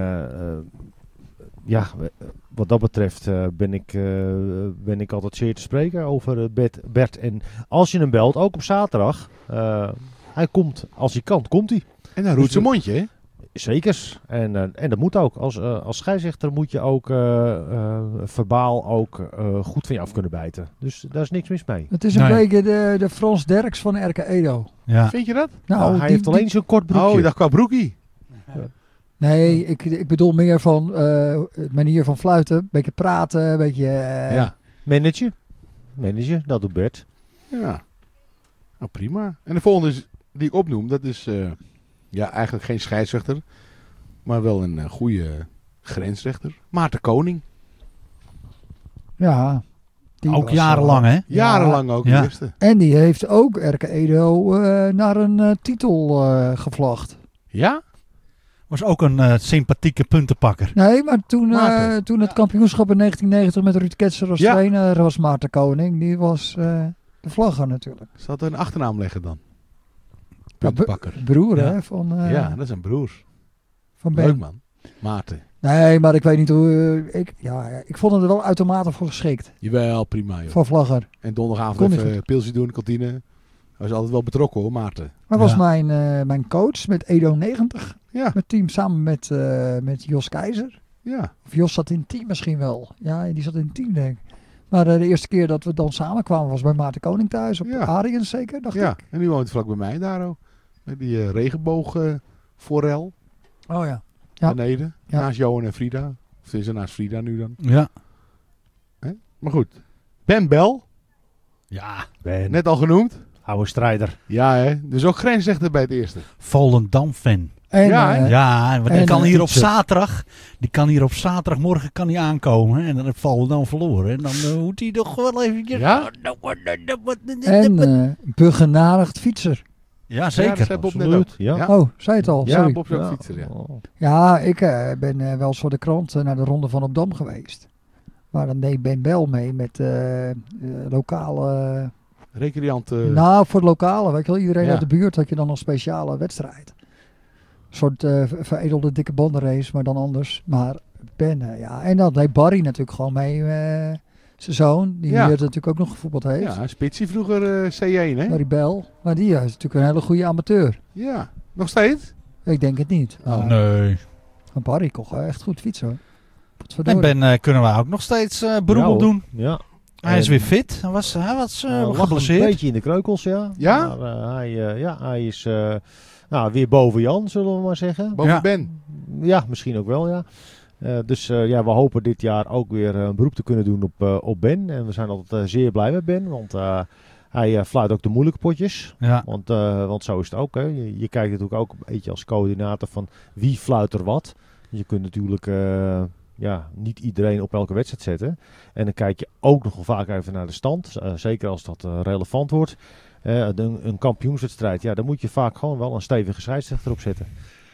wat dat betreft ben ik altijd zeer te spreken over Bert. En als je hem belt, ook op zaterdag, hij komt, als hij kan, komt hij. En dan roert zijn mondje, hè? Zeker. En dat moet ook. Als scheidsrechter moet je ook verbaal ook goed van je af kunnen bijten. Dus daar is niks mis mee. Het is een Nee. beetje de Frans Derks van RK Edo. Ja. Vind je dat? Nou, hij die- heeft alleen zo'n kort broekje. Oh, ik dacht qua broekie. Nee, ik bedoel meer van manier van fluiten. Een beetje praten, een beetje... Ja. Manager, dat doet Bert. Ja. Nou, prima. En de volgende die ik opnoem, dat is eigenlijk geen scheidsrechter, maar wel een goede grensrechter. Maarten Koning. Ja. Die Ook was, jarenlang, hè? Jarenlang ook Ja. de eerste. En die heeft ook RK Edo naar een titel gevlacht. Ja? Was ook een sympathieke puntenpakker. Nee, maar Maarten. toen het kampioenschap in 1990 met Ruud Ketser als Ja. trainer was Maarten Koning. Die was de vlagger natuurlijk. Zal het een achternaam leggen dan? Puntenpakker. Broer Ja. hè, van, Ja, dat zijn broers. van Ben. Leuk man. Maarten. Nee, maar ik weet niet hoe... ik vond het er wel uitermate voor geschikt. Jawel, prima joh. Van vlagger. En donderdagavond Kon niet even goed. een pilsje doen in de kantine. Hij was altijd wel betrokken hoor, Maarten. Hij was Ja. mijn coach met Edo 90. Ja, Met team samen met Jos Keizer. ja. Of Jos zat in het team misschien wel. Ja, die zat in het team denk ik. Maar de eerste keer dat we dan samenkwamen was bij Maarten Koning thuis. Op Ja. Ariens zeker, dacht Ja, ik. en nu woont hij vlak bij mij daar ook. Met die regenboog forel Oh ja. Ja. beneden. Ja. Naast Johan en Frida. Of is er naast Frida nu dan. Ja. Maar goed. Ben Bel, Ja. Ben, net al genoemd. oude strijder. Ja hè, dus ook grensrechter bij het eerste. Volendam-fan. En, Ja, hè? Ja, want die en, kan hier op fietsen. zaterdag. Die kan hier op zaterdagmorgen kan hij aankomen. En dan heeft Volendam verloren. En dan moet hij toch wel eventjes... Ja? en begenadigd fietser. Ja, Ja, dat zeker. zei Bob net Absoluut, ook. ja. Oh, zei het al. Ja, Sorry. Bob is ook fietser, ja. Ja, ik ben wel eens voor de krant naar de Ronde van Opdam geweest. Maar dan deed Ben Bel mee met lokale... Recreant. nou, voor de lokale, weet je wel. Iedereen Ja. uit de buurt had je dan een speciale wedstrijd. Een soort veredelde dikke bandenrace, maar dan anders. Maar Ben, ja. En dan deed Barry natuurlijk gewoon mee. Zijn zoon, die Ja. hier natuurlijk ook nog gevoetbald heeft. ja, Spitsie vroeger C1 hè? Barry Bel. Maar die is natuurlijk een hele goede amateur. Ja, nog steeds? Ik denk het niet. Oh, Nee. Maar Barry kon echt goed fietsen hoor. En Potverdorie. Ben kunnen we ook nog steeds beroep Ja, op hoor. doen. Ja. Hij is En- weer fit. Hij was Hij lag een geblesseerd. beetje in de kreukels, ja. Ja? Maar, hij is weer boven Jan, zullen we maar zeggen. Boven Ja. Ben. Ja, misschien ook wel, ja. Dus we hopen dit jaar ook weer een beroep te kunnen doen op Ben. En we zijn altijd zeer blij met Ben, want hij fluit ook de moeilijke potjes. Ja. Want zo is het ook. Hè. Je kijkt natuurlijk ook een beetje als coördinator van wie fluit er wat. Je kunt natuurlijk niet iedereen op elke wedstrijd zetten. En dan kijk je ook nog wel vaak even naar de stand. Zeker als dat relevant wordt. Een kampioenswedstrijd, ja, dan moet je vaak gewoon wel een stevige scheidsrechter op zetten.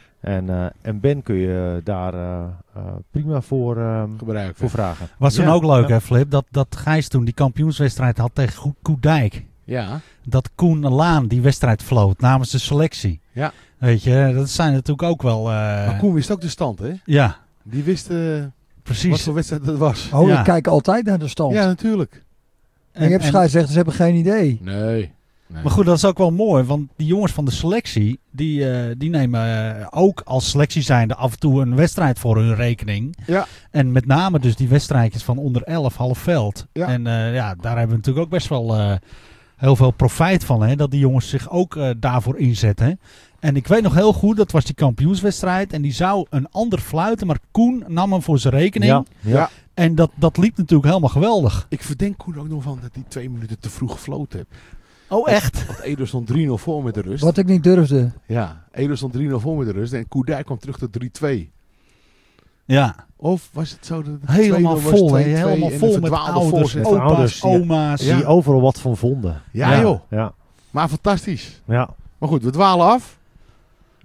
En Ben kun je daar prima voor Gebruiken. vragen. Was toen Ja. ook leuk, Ja. hè, Flip? Dat Gijs toen die kampioenswedstrijd had tegen Koedijk. Ja. Dat Koen Laan die wedstrijd floot namens de selectie. Ja. Weet je, dat zijn natuurlijk ook wel... Maar Koen wist ook de stand hè? Ja, Die wist wat precies. voor wedstrijd het was. Oh, Ja. ik kijk altijd naar de stand. Ja, natuurlijk. En je hebt scheidsrechters hebben geen idee. Nee. Maar goed, dat is ook wel mooi, want die jongens van de selectie, die nemen ook als selectie zijnde af en toe een wedstrijd voor hun rekening. Ja. En met name dus die wedstrijdjes van onder 11 half veld. Ja. En daar hebben we natuurlijk ook best wel heel veel profijt van, hè, dat die jongens zich ook daarvoor inzetten. En ik weet nog heel goed, dat was die kampioenswedstrijd en die zou een ander fluiten, maar Koen nam hem voor zijn rekening. Ja, Ja. En dat liep natuurlijk helemaal geweldig. Ik verdenk Koen ook nog van dat hij 2 minuten te vroeg gefloten heeft. Oh, echt? Want Edo stond 3-0 voor met de rust. Wat ik niet durfde. Ja, Edo stond 3-0 voor met de rust en Koedijk kwam terug tot 3-2. Ja. Of was het zo dat het Helemaal 2-0 was, vol, hè? 2-2 Helemaal en vol een met verdwaalde ouders, voorzet. Met opa's, ouders, ja. oma's. Ja. Die overal wat van vonden. Ja, Ja. joh. Ja, Maar fantastisch. ja. Maar goed, we dwalen af.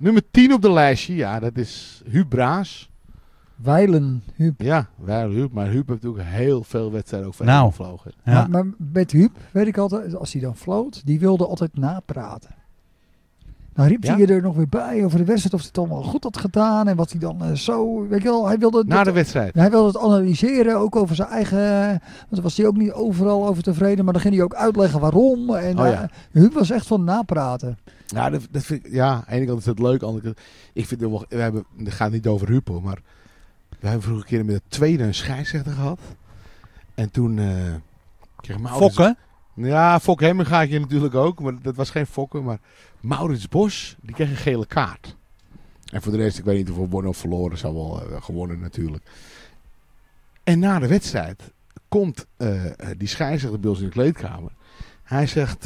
Nummer 10 op de lijstje, ja, dat is Huub Braas. Wijlen, Huub. Ja, wel Huub. Maar Huub heeft natuurlijk heel veel wedstrijden ook Nou. gevlogen. Ja. Maar met Huub, weet ik altijd, als hij dan floot, die wilde altijd napraten. Dan riep hij er nog weer bij over de wedstrijd, of hij het allemaal goed had gedaan en wat hij dan zo, weet je wel, hij wilde Na de wedstrijd. hij wilde het analyseren, ook over zijn eigen, want dan was hij ook niet overal over tevreden, maar dan ging hij ook uitleggen waarom. En Huub was echt van napraten. Ja, dat vind ik, ja, aan de ene kant is het leuk, aan de andere kant, ik vind het wel, het gaat niet over Huub hoor, maar we hebben vroeger een keer met de tweede een scheidsrechter gehad. En toen kreeg Maurits... Fokken? Ja, Fok Hemming ga ik je natuurlijk ook, maar dat was geen Fokken, maar Maurits Bos, die kreeg een gele kaart. En voor de rest, ik weet niet of we wonnen of verloren, zou wel gewonnen natuurlijk. En na de wedstrijd komt die scheidsrechter bij ons in de kleedkamer. Hij zegt,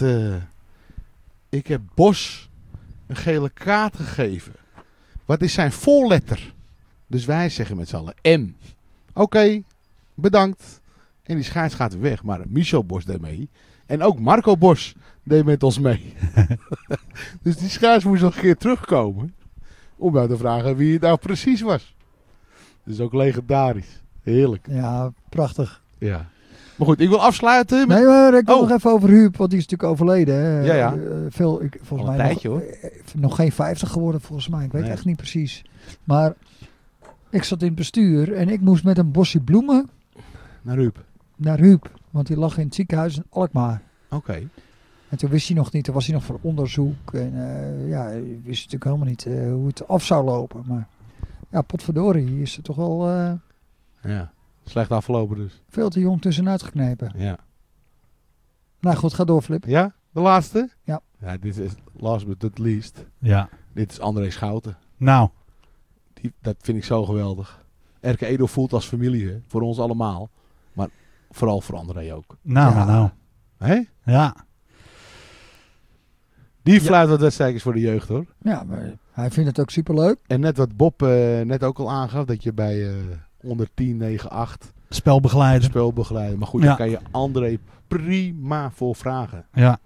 ik heb Bos een gele kaart gegeven. Wat is zijn voorletter? Dus wij zeggen met z'n allen M. Oké, bedankt. En die scheids gaat weer weg. Maar Michel Bos deed mee. En ook Marco Bos deed met ons mee. Dus die scheids moest nog een keer terugkomen. Om nou te vragen wie het nou precies was. Dus ook legendarisch. Heerlijk. Ja, prachtig. Ja. Maar goed, ik wil afsluiten. Met... Nee, maar ik wil nog even over Huub, want die is natuurlijk overleden. Hè. Ja. Volgens Al mij een tijdje, hoor. nog geen 50 geworden volgens mij. Ik weet Nee. echt niet precies. Maar ik zat in het bestuur en ik moest met een bosje bloemen Naar Huub. naar Huub. Want die lag in het ziekenhuis in Alkmaar. Oké. En toen wist hij nog niet, toen was hij nog voor onderzoek. En hij wist natuurlijk helemaal niet hoe het af zou lopen. Maar ja, potverdorie, is er toch wel Ja. Slecht afgelopen dus. veel te jong tussenuit geknepen. Ja. Nou goed, ga door, Flip. Ja? De laatste? Ja. Ja, dit is last but not least. Ja. Dit is André Schouten. Nou, Dat vind ik zo geweldig. RK Edo voelt als familie, hè? Voor ons allemaal. Maar vooral voor André ook. nou. Hé? Ja. Die fluit wat wedstrijdjes voor de jeugd, hoor. Ja, maar hij vindt het ook superleuk. En net wat Bob net ook al aangaf, dat je bij onder 10, 9, 8 Spelbegeleider. speelbegeleider. Maar goed, Ja. daar kan je André prima voor vragen. Ja.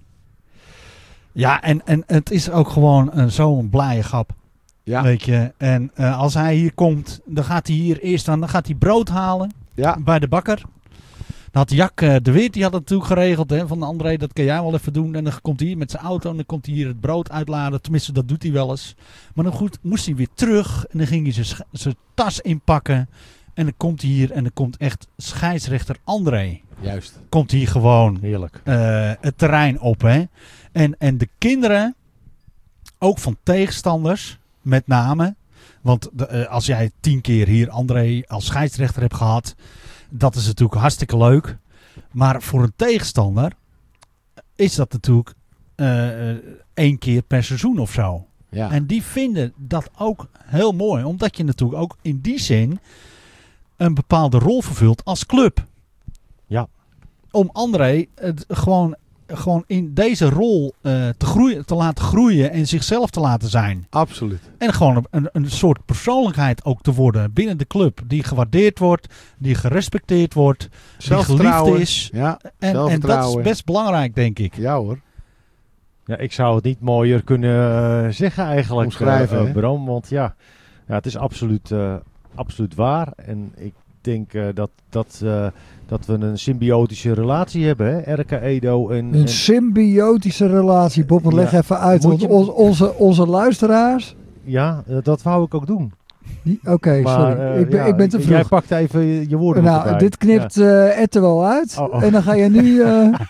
Ja, en het is ook gewoon zo'n blije grap. Ja. Weet je. En als hij hier komt, dan gaat hij hier eerst aan, dan gaat hij brood halen Ja. bij de bakker. Dan had Jack de Weert, die had het natuurlijk geregeld, hè, van André, dat kan jij wel even doen. En dan komt hij hier met zijn auto en dan komt hij hier het brood uitladen. Tenminste, dat doet hij wel eens. Maar dan goed, moest hij weer terug en dan ging hij zijn tas inpakken. En dan komt hij hier en dan komt echt scheidsrechter André. Juist. Komt hier gewoon Heerlijk. het terrein op. Hè? En de kinderen, ook van tegenstanders, met name. Want als jij 10 keer hier André als scheidsrechter hebt gehad, dat is natuurlijk hartstikke leuk. Maar voor een tegenstander is dat natuurlijk 1 keer per seizoen of zo. Ja. En die vinden dat ook heel mooi. Omdat je natuurlijk ook in die zin een bepaalde rol vervult als club. Ja. Om André gewoon in deze rol te laten groeien en zichzelf te laten zijn. Absoluut. En gewoon een soort persoonlijkheid ook te worden binnen de club. Die gewaardeerd wordt, die gerespecteerd wordt, die geliefd Zelfvertrouwen. is. Ja. En dat is Zelfvertrouwen. best belangrijk, denk ik. Ja hoor. Ja, ik zou het niet mooier kunnen zeggen eigenlijk, Omschrijven, hè? Bram. Want ja, het is absoluut waar. En ik denk dat we een symbiotische relatie hebben, hè? RK Edo Een symbiotische relatie. Bob, leg Ja. even uit. Moet Want onze luisteraars... Ja, dat wou ik ook doen. Oké, Maar, sorry. Ik ben te vroeg. Jij pakt even je woorden Nou, erbij. dit knipt Ed er wel uit. Oh. En dan ga je nu...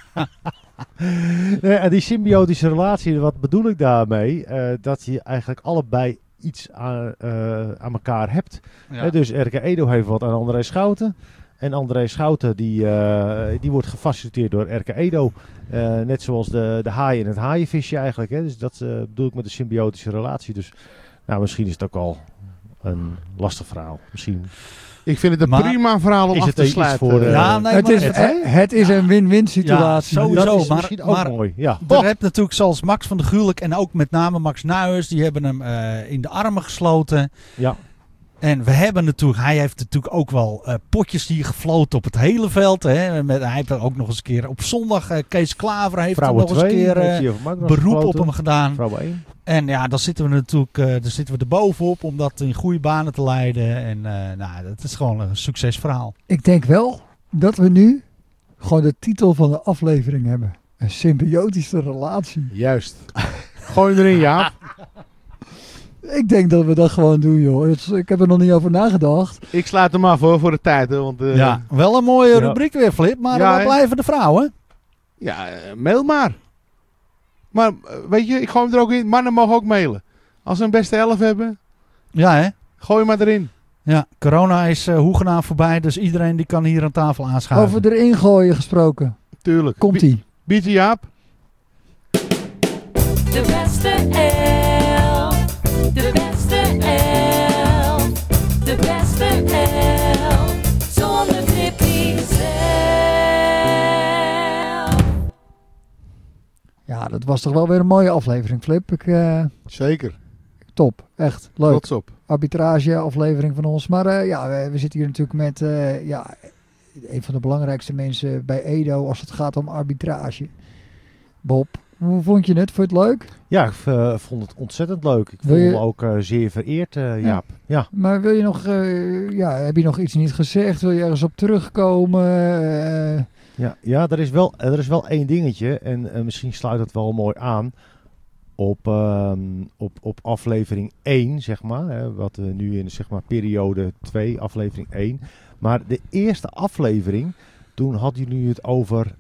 Nee, en die symbiotische relatie, wat bedoel ik daarmee? Dat je eigenlijk allebei iets aan elkaar hebt. Ja. Dus RK Edo heeft wat aan André Schouten. En André Schouten die wordt gefaciliteerd door RK Edo. Net zoals de haai en het haaienvisje eigenlijk. Hè. Dus dat bedoel ik met de symbiotische relatie. Dus nou, misschien is het ook al een lastig verhaal. Misschien Ik vind het een Maar prima verhaal om is af het te iets sluiten. voor de- Ja, nee, het is een win-win situatie. Ja, sowieso. dat is maar- misschien ook maar- mooi. Ja. Er hebt natuurlijk zoals Max van der Gulik en ook met name Max Nuyers, die hebben hem in de armen gesloten. Ja. En we hebben natuurlijk, hij heeft natuurlijk ook wel potjes die gefloten op het hele veld. Hè. Hij heeft ook nog eens een keer op zondag, Kees Klaver heeft er Vrouwen nog eens een 2. keer heeft hij over Magnus beroep op gefloten. hem gedaan. Vrouwen 1. En ja, dan zitten we natuurlijk er bovenop om dat in goede banen te leiden. En dat is gewoon een succesverhaal. Ik denk wel dat we nu gewoon de titel van de aflevering hebben. Een symbiotische relatie. Juist. Gooi hem erin, Jaap. Ik denk dat we dat gewoon doen, joh. Ik heb er nog niet over nagedacht. Ik sluit hem af hoor, voor de tijd. Hè, want, Ja, wel een mooie rubriek weer, Flip. Maar Ja, waar hè? blijven de vrouwen? Ja, mail maar. Maar weet je, ik gooi hem er ook in. Mannen mogen ook mailen. Als ze een beste 11 hebben, Ja, hè? gooi hem maar erin. Ja, corona is hoegenaamd voorbij. Dus iedereen die kan hier aan tafel aanschuiven. Over erin gooien gesproken. Tuurlijk. Komt-ie. Biedt Jaap. De beste elf. De beste elf. De beste elf. Zonder Tippy zelf. Ja, dat was toch wel weer een mooie aflevering, Flip. Zeker. Top. Echt leuk. Trots op. Arbitrage aflevering van ons. Maar we zitten hier natuurlijk met een van de belangrijkste mensen bij Edo als het gaat om arbitrage. Bob, hoe vond je het? Vond je het leuk? Ja, ik vond het ontzettend leuk. Ik Wil voel je- me ook zeer vereerd, Jaap. Ja. Maar wil je nog, heb je nog iets niet gezegd? Wil je ergens op terugkomen? Ja, er is wel één dingetje. En misschien sluit het wel mooi aan op aflevering 1, zeg maar. Hè, wat we nu in zeg maar, periode 2, aflevering 1. Maar de eerste aflevering, toen hadden jullie het over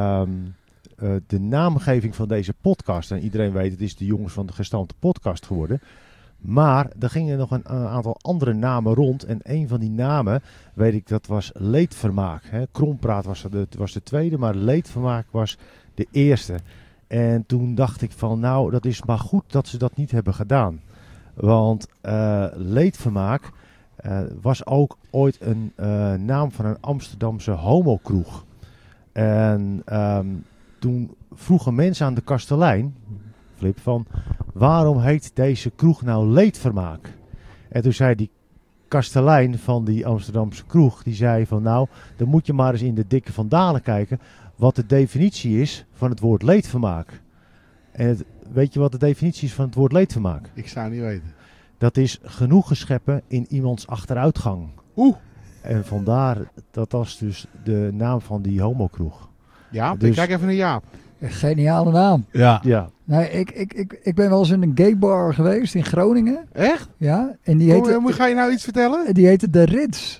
de naamgeving van deze podcast. En iedereen weet, het is de Jongens van de Gestampte podcast geworden. Maar er gingen nog een aantal andere namen rond. En een van die namen, weet ik, dat was Leedvermaak. Hè. Krompraat was de tweede, maar Leedvermaak was de eerste. En toen dacht ik van, nou, dat is maar goed dat ze dat niet hebben gedaan. Want Leedvermaak was ook ooit een naam van een Amsterdamse homokroeg. En toen vroegen mensen aan de kastelein, Flip, van waarom heet deze kroeg nou Leedvermaak? En toen zei die kastelein van die Amsterdamse kroeg, die zei van nou, dan moet je maar eens in de dikke Van Dalen kijken wat de definitie is van het woord leedvermaak. En weet je wat de definitie is van het woord leedvermaak? Ik zou niet weten. Dat is genoegen scheppen in iemands achteruitgang. Oeh. En vandaar, dat was dus de naam van die homokroeg. Jaap, Dus- ik kijk even naar Jaap. Een geniale naam. Ja. Ja, Nee, ik ben wel eens in een gay bar geweest in Groningen. Echt? Ja, en die heette, Ga je nou iets vertellen? die heette De Rits.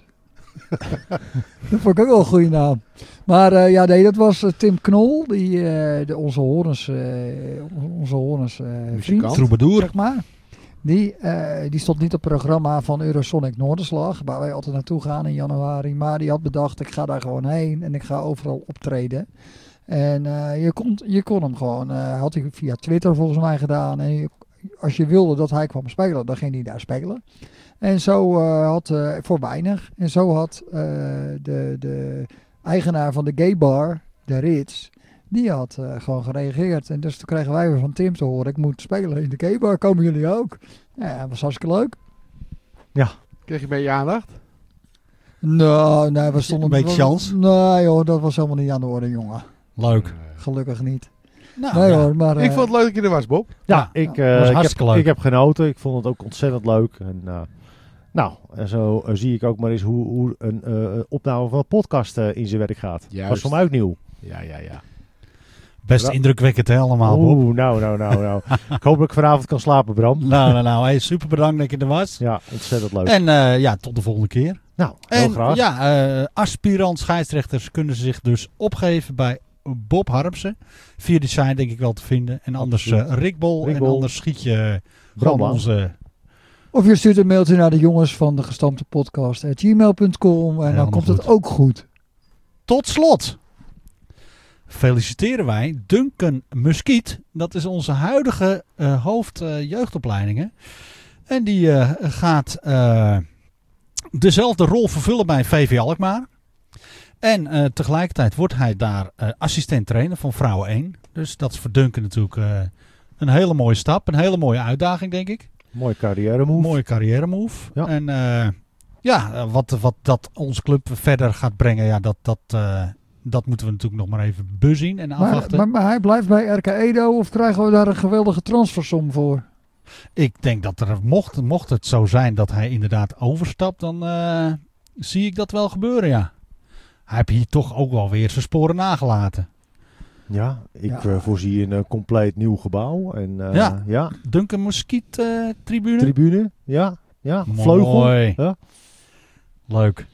Dat vond ik ook wel een goede naam. Maar dat was Tim Knol, onze horens vriend, Muzikant. Troubadour. zeg maar. Die stond niet op het programma van Eurosonic Noorderslag, waar wij altijd naartoe gaan in januari. Maar die had bedacht, ik ga daar gewoon heen en ik ga overal optreden. En je kon hem gewoon, had hij via Twitter volgens mij gedaan. En als je wilde dat hij kwam spelen, dan ging hij daar spelen. En zo voor weinig. En zo had de eigenaar van de gay bar, de Rits, die had gewoon gereageerd. En dus toen kregen wij weer van Tim te horen, ik moet spelen in de gay bar, komen jullie ook? Ja, dat was hartstikke leuk. Kreeg je bij je aandacht? Nou, nee, we stonden... Een beetje chance? Nee joh, dat was helemaal niet aan de orde, jongen. Leuk. Gelukkig niet. Nou, Nee ja. hoor, maar... Ik vond het leuk dat je er was, Bob. Ja, ik was hartstikke leuk. ik heb genoten. Ik vond het ook ontzettend leuk. En, en zo zie ik ook maar eens hoe een opname van een podcast in zijn werk gaat. Juist. Was voor mij ook nieuw. Ja. Best indrukwekkend hè, allemaal, Bob. Oeh, nou. Ik hoop dat ik vanavond kan slapen, Bram. Nou. Hey, super bedankt dat je er was. Ja, ontzettend leuk. En tot de volgende keer. Nou, heel En graag. ja, aspirant scheidsrechters kunnen zich dus opgeven bij Bob Harmsen. Via de site denk ik wel te vinden. En anders Absoluut. Rick Bol. En Rick Bol. anders schiet je Bram gewoon aan. onze... Of je stuurt een mailtje naar de jongens van de gestampte podcast @gmail.com en dan Helemaal komt goed. het ook goed. Tot slot feliciteren wij Duncan Muskiet. Dat is onze huidige hoofd jeugdopleidingen. En die gaat dezelfde rol vervullen bij VV Alkmaar. En tegelijkertijd wordt hij daar assistent trainer van Vrouwen 1. Dus dat is voor Duncan natuurlijk een hele mooie stap. Een hele mooie uitdaging, denk ik. Mooie carrière move. Mooie carrière move. Ja. En wat dat onze club verder gaat brengen, ja, dat moeten we natuurlijk nog maar even bezien en afwachten. Maar hij blijft bij RK Edo of krijgen we daar een geweldige transfersom voor? Ik denk dat er, mocht het zo zijn dat hij inderdaad overstapt, dan zie ik dat wel gebeuren, ja. Hij heeft hier toch ook wel weer zijn sporen nagelaten. Ja, ik voorzie een compleet nieuw gebouw. En, Ja. Duncan Muskiet tribune. Tribune, ja. Vleugel. Mooi. Ja. Leuk.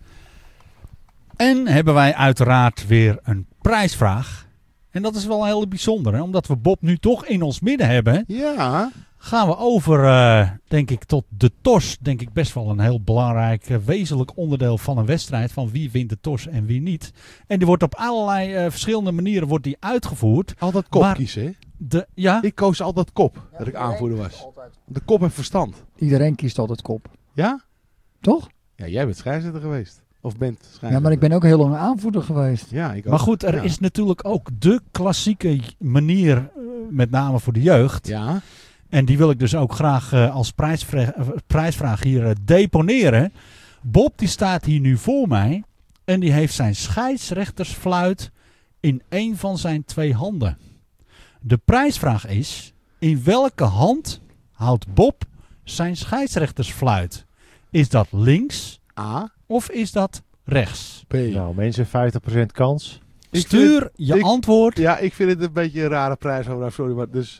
En hebben wij uiteraard weer een prijsvraag. En dat is wel heel bijzonder, hè? Omdat we Bob nu toch in ons midden hebben. Ja. Gaan we over, denk ik, tot de TOS. Denk ik best wel een heel belangrijk, wezenlijk onderdeel van een wedstrijd. Van wie wint de TOS en wie niet. En die wordt op allerlei verschillende manieren wordt die uitgevoerd. Altijd kop Maar- kiezen, hè? Ik koos altijd kop, dat ik aanvoerder was. De kop heeft verstand. Iedereen kiest altijd kop. Ja? Toch? Ja, jij bent scheidsrechter geweest. Of bent scheidsrechter. Ja, maar ik ben ook heel lang aanvoerder geweest. Ja, ik ook. Maar goed, er Ja. is natuurlijk ook de klassieke manier, met name voor de jeugd. Ja. En die wil ik dus ook graag als prijsvraag hier deponeren. Bob die staat hier nu voor mij. En die heeft zijn scheidsrechtersfluit in een van zijn 2 handen. De prijsvraag is: in welke hand houdt Bob zijn scheidsrechtersfluit? Is dat links A. of is dat rechts? B. Nou, mensen, 50% kans. Stuur je antwoord. Ja, ik vind het een beetje een rare prijs. Sorry, maar dus...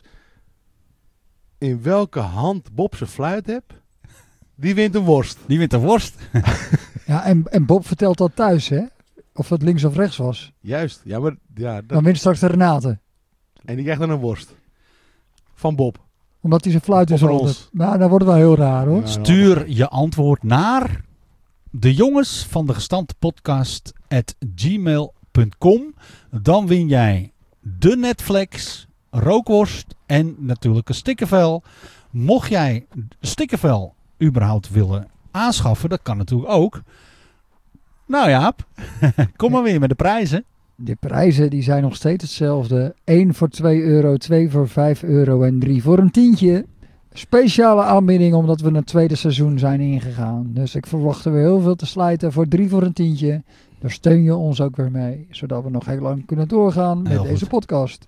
In welke hand Bob zijn fluit hebt, die wint een worst. Die wint de worst. Ja, en Bob vertelt dat thuis, hè? Of het links of rechts was. Juist. Ja, maar... Ja, Dan wint straks de Renate. En die krijgt dan een worst. Van Bob. Omdat hij zijn fluit is Of van altijd. ons. Nou, dan wordt het wel heel raar, hoor. Ja. Stuur je antwoord naar de jongens van de gestampte podcast @gmail.com. Dan win jij de Netflix, rookworst en natuurlijk een stickervel. Mocht jij stickervel überhaupt willen aanschaffen, dat kan natuurlijk ook. Nou Jaap, kom maar weer met de prijzen. De prijzen die zijn nog steeds hetzelfde. 1 voor €2, 2 voor €5 en 3 voor een tientje. Speciale aanbieding omdat we een tweede seizoen zijn ingegaan. Dus ik verwacht er weer heel veel te slijten voor 3 voor een tientje. Daar steun je ons ook weer mee. Zodat we nog heel lang kunnen doorgaan met Heel deze goed. podcast.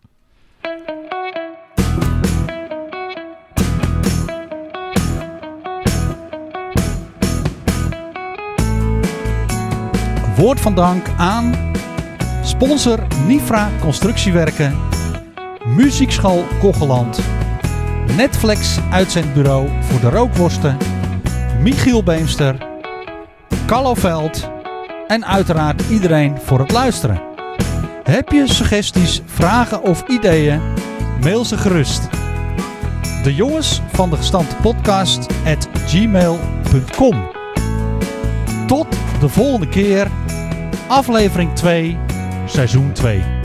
Woord van dank aan sponsor Nifra Constructiewerken, Muziekschool Kocheland, Netflix uitzendbureau voor de rookworsten, Michiel Beemster, Carlo Veld en uiteraard iedereen voor het luisteren. Heb je suggesties, vragen of ideeën? Mail ze gerust. De jongens van de gestampte podcast @gmail.com. Tot de volgende keer. Aflevering 2, seizoen 2.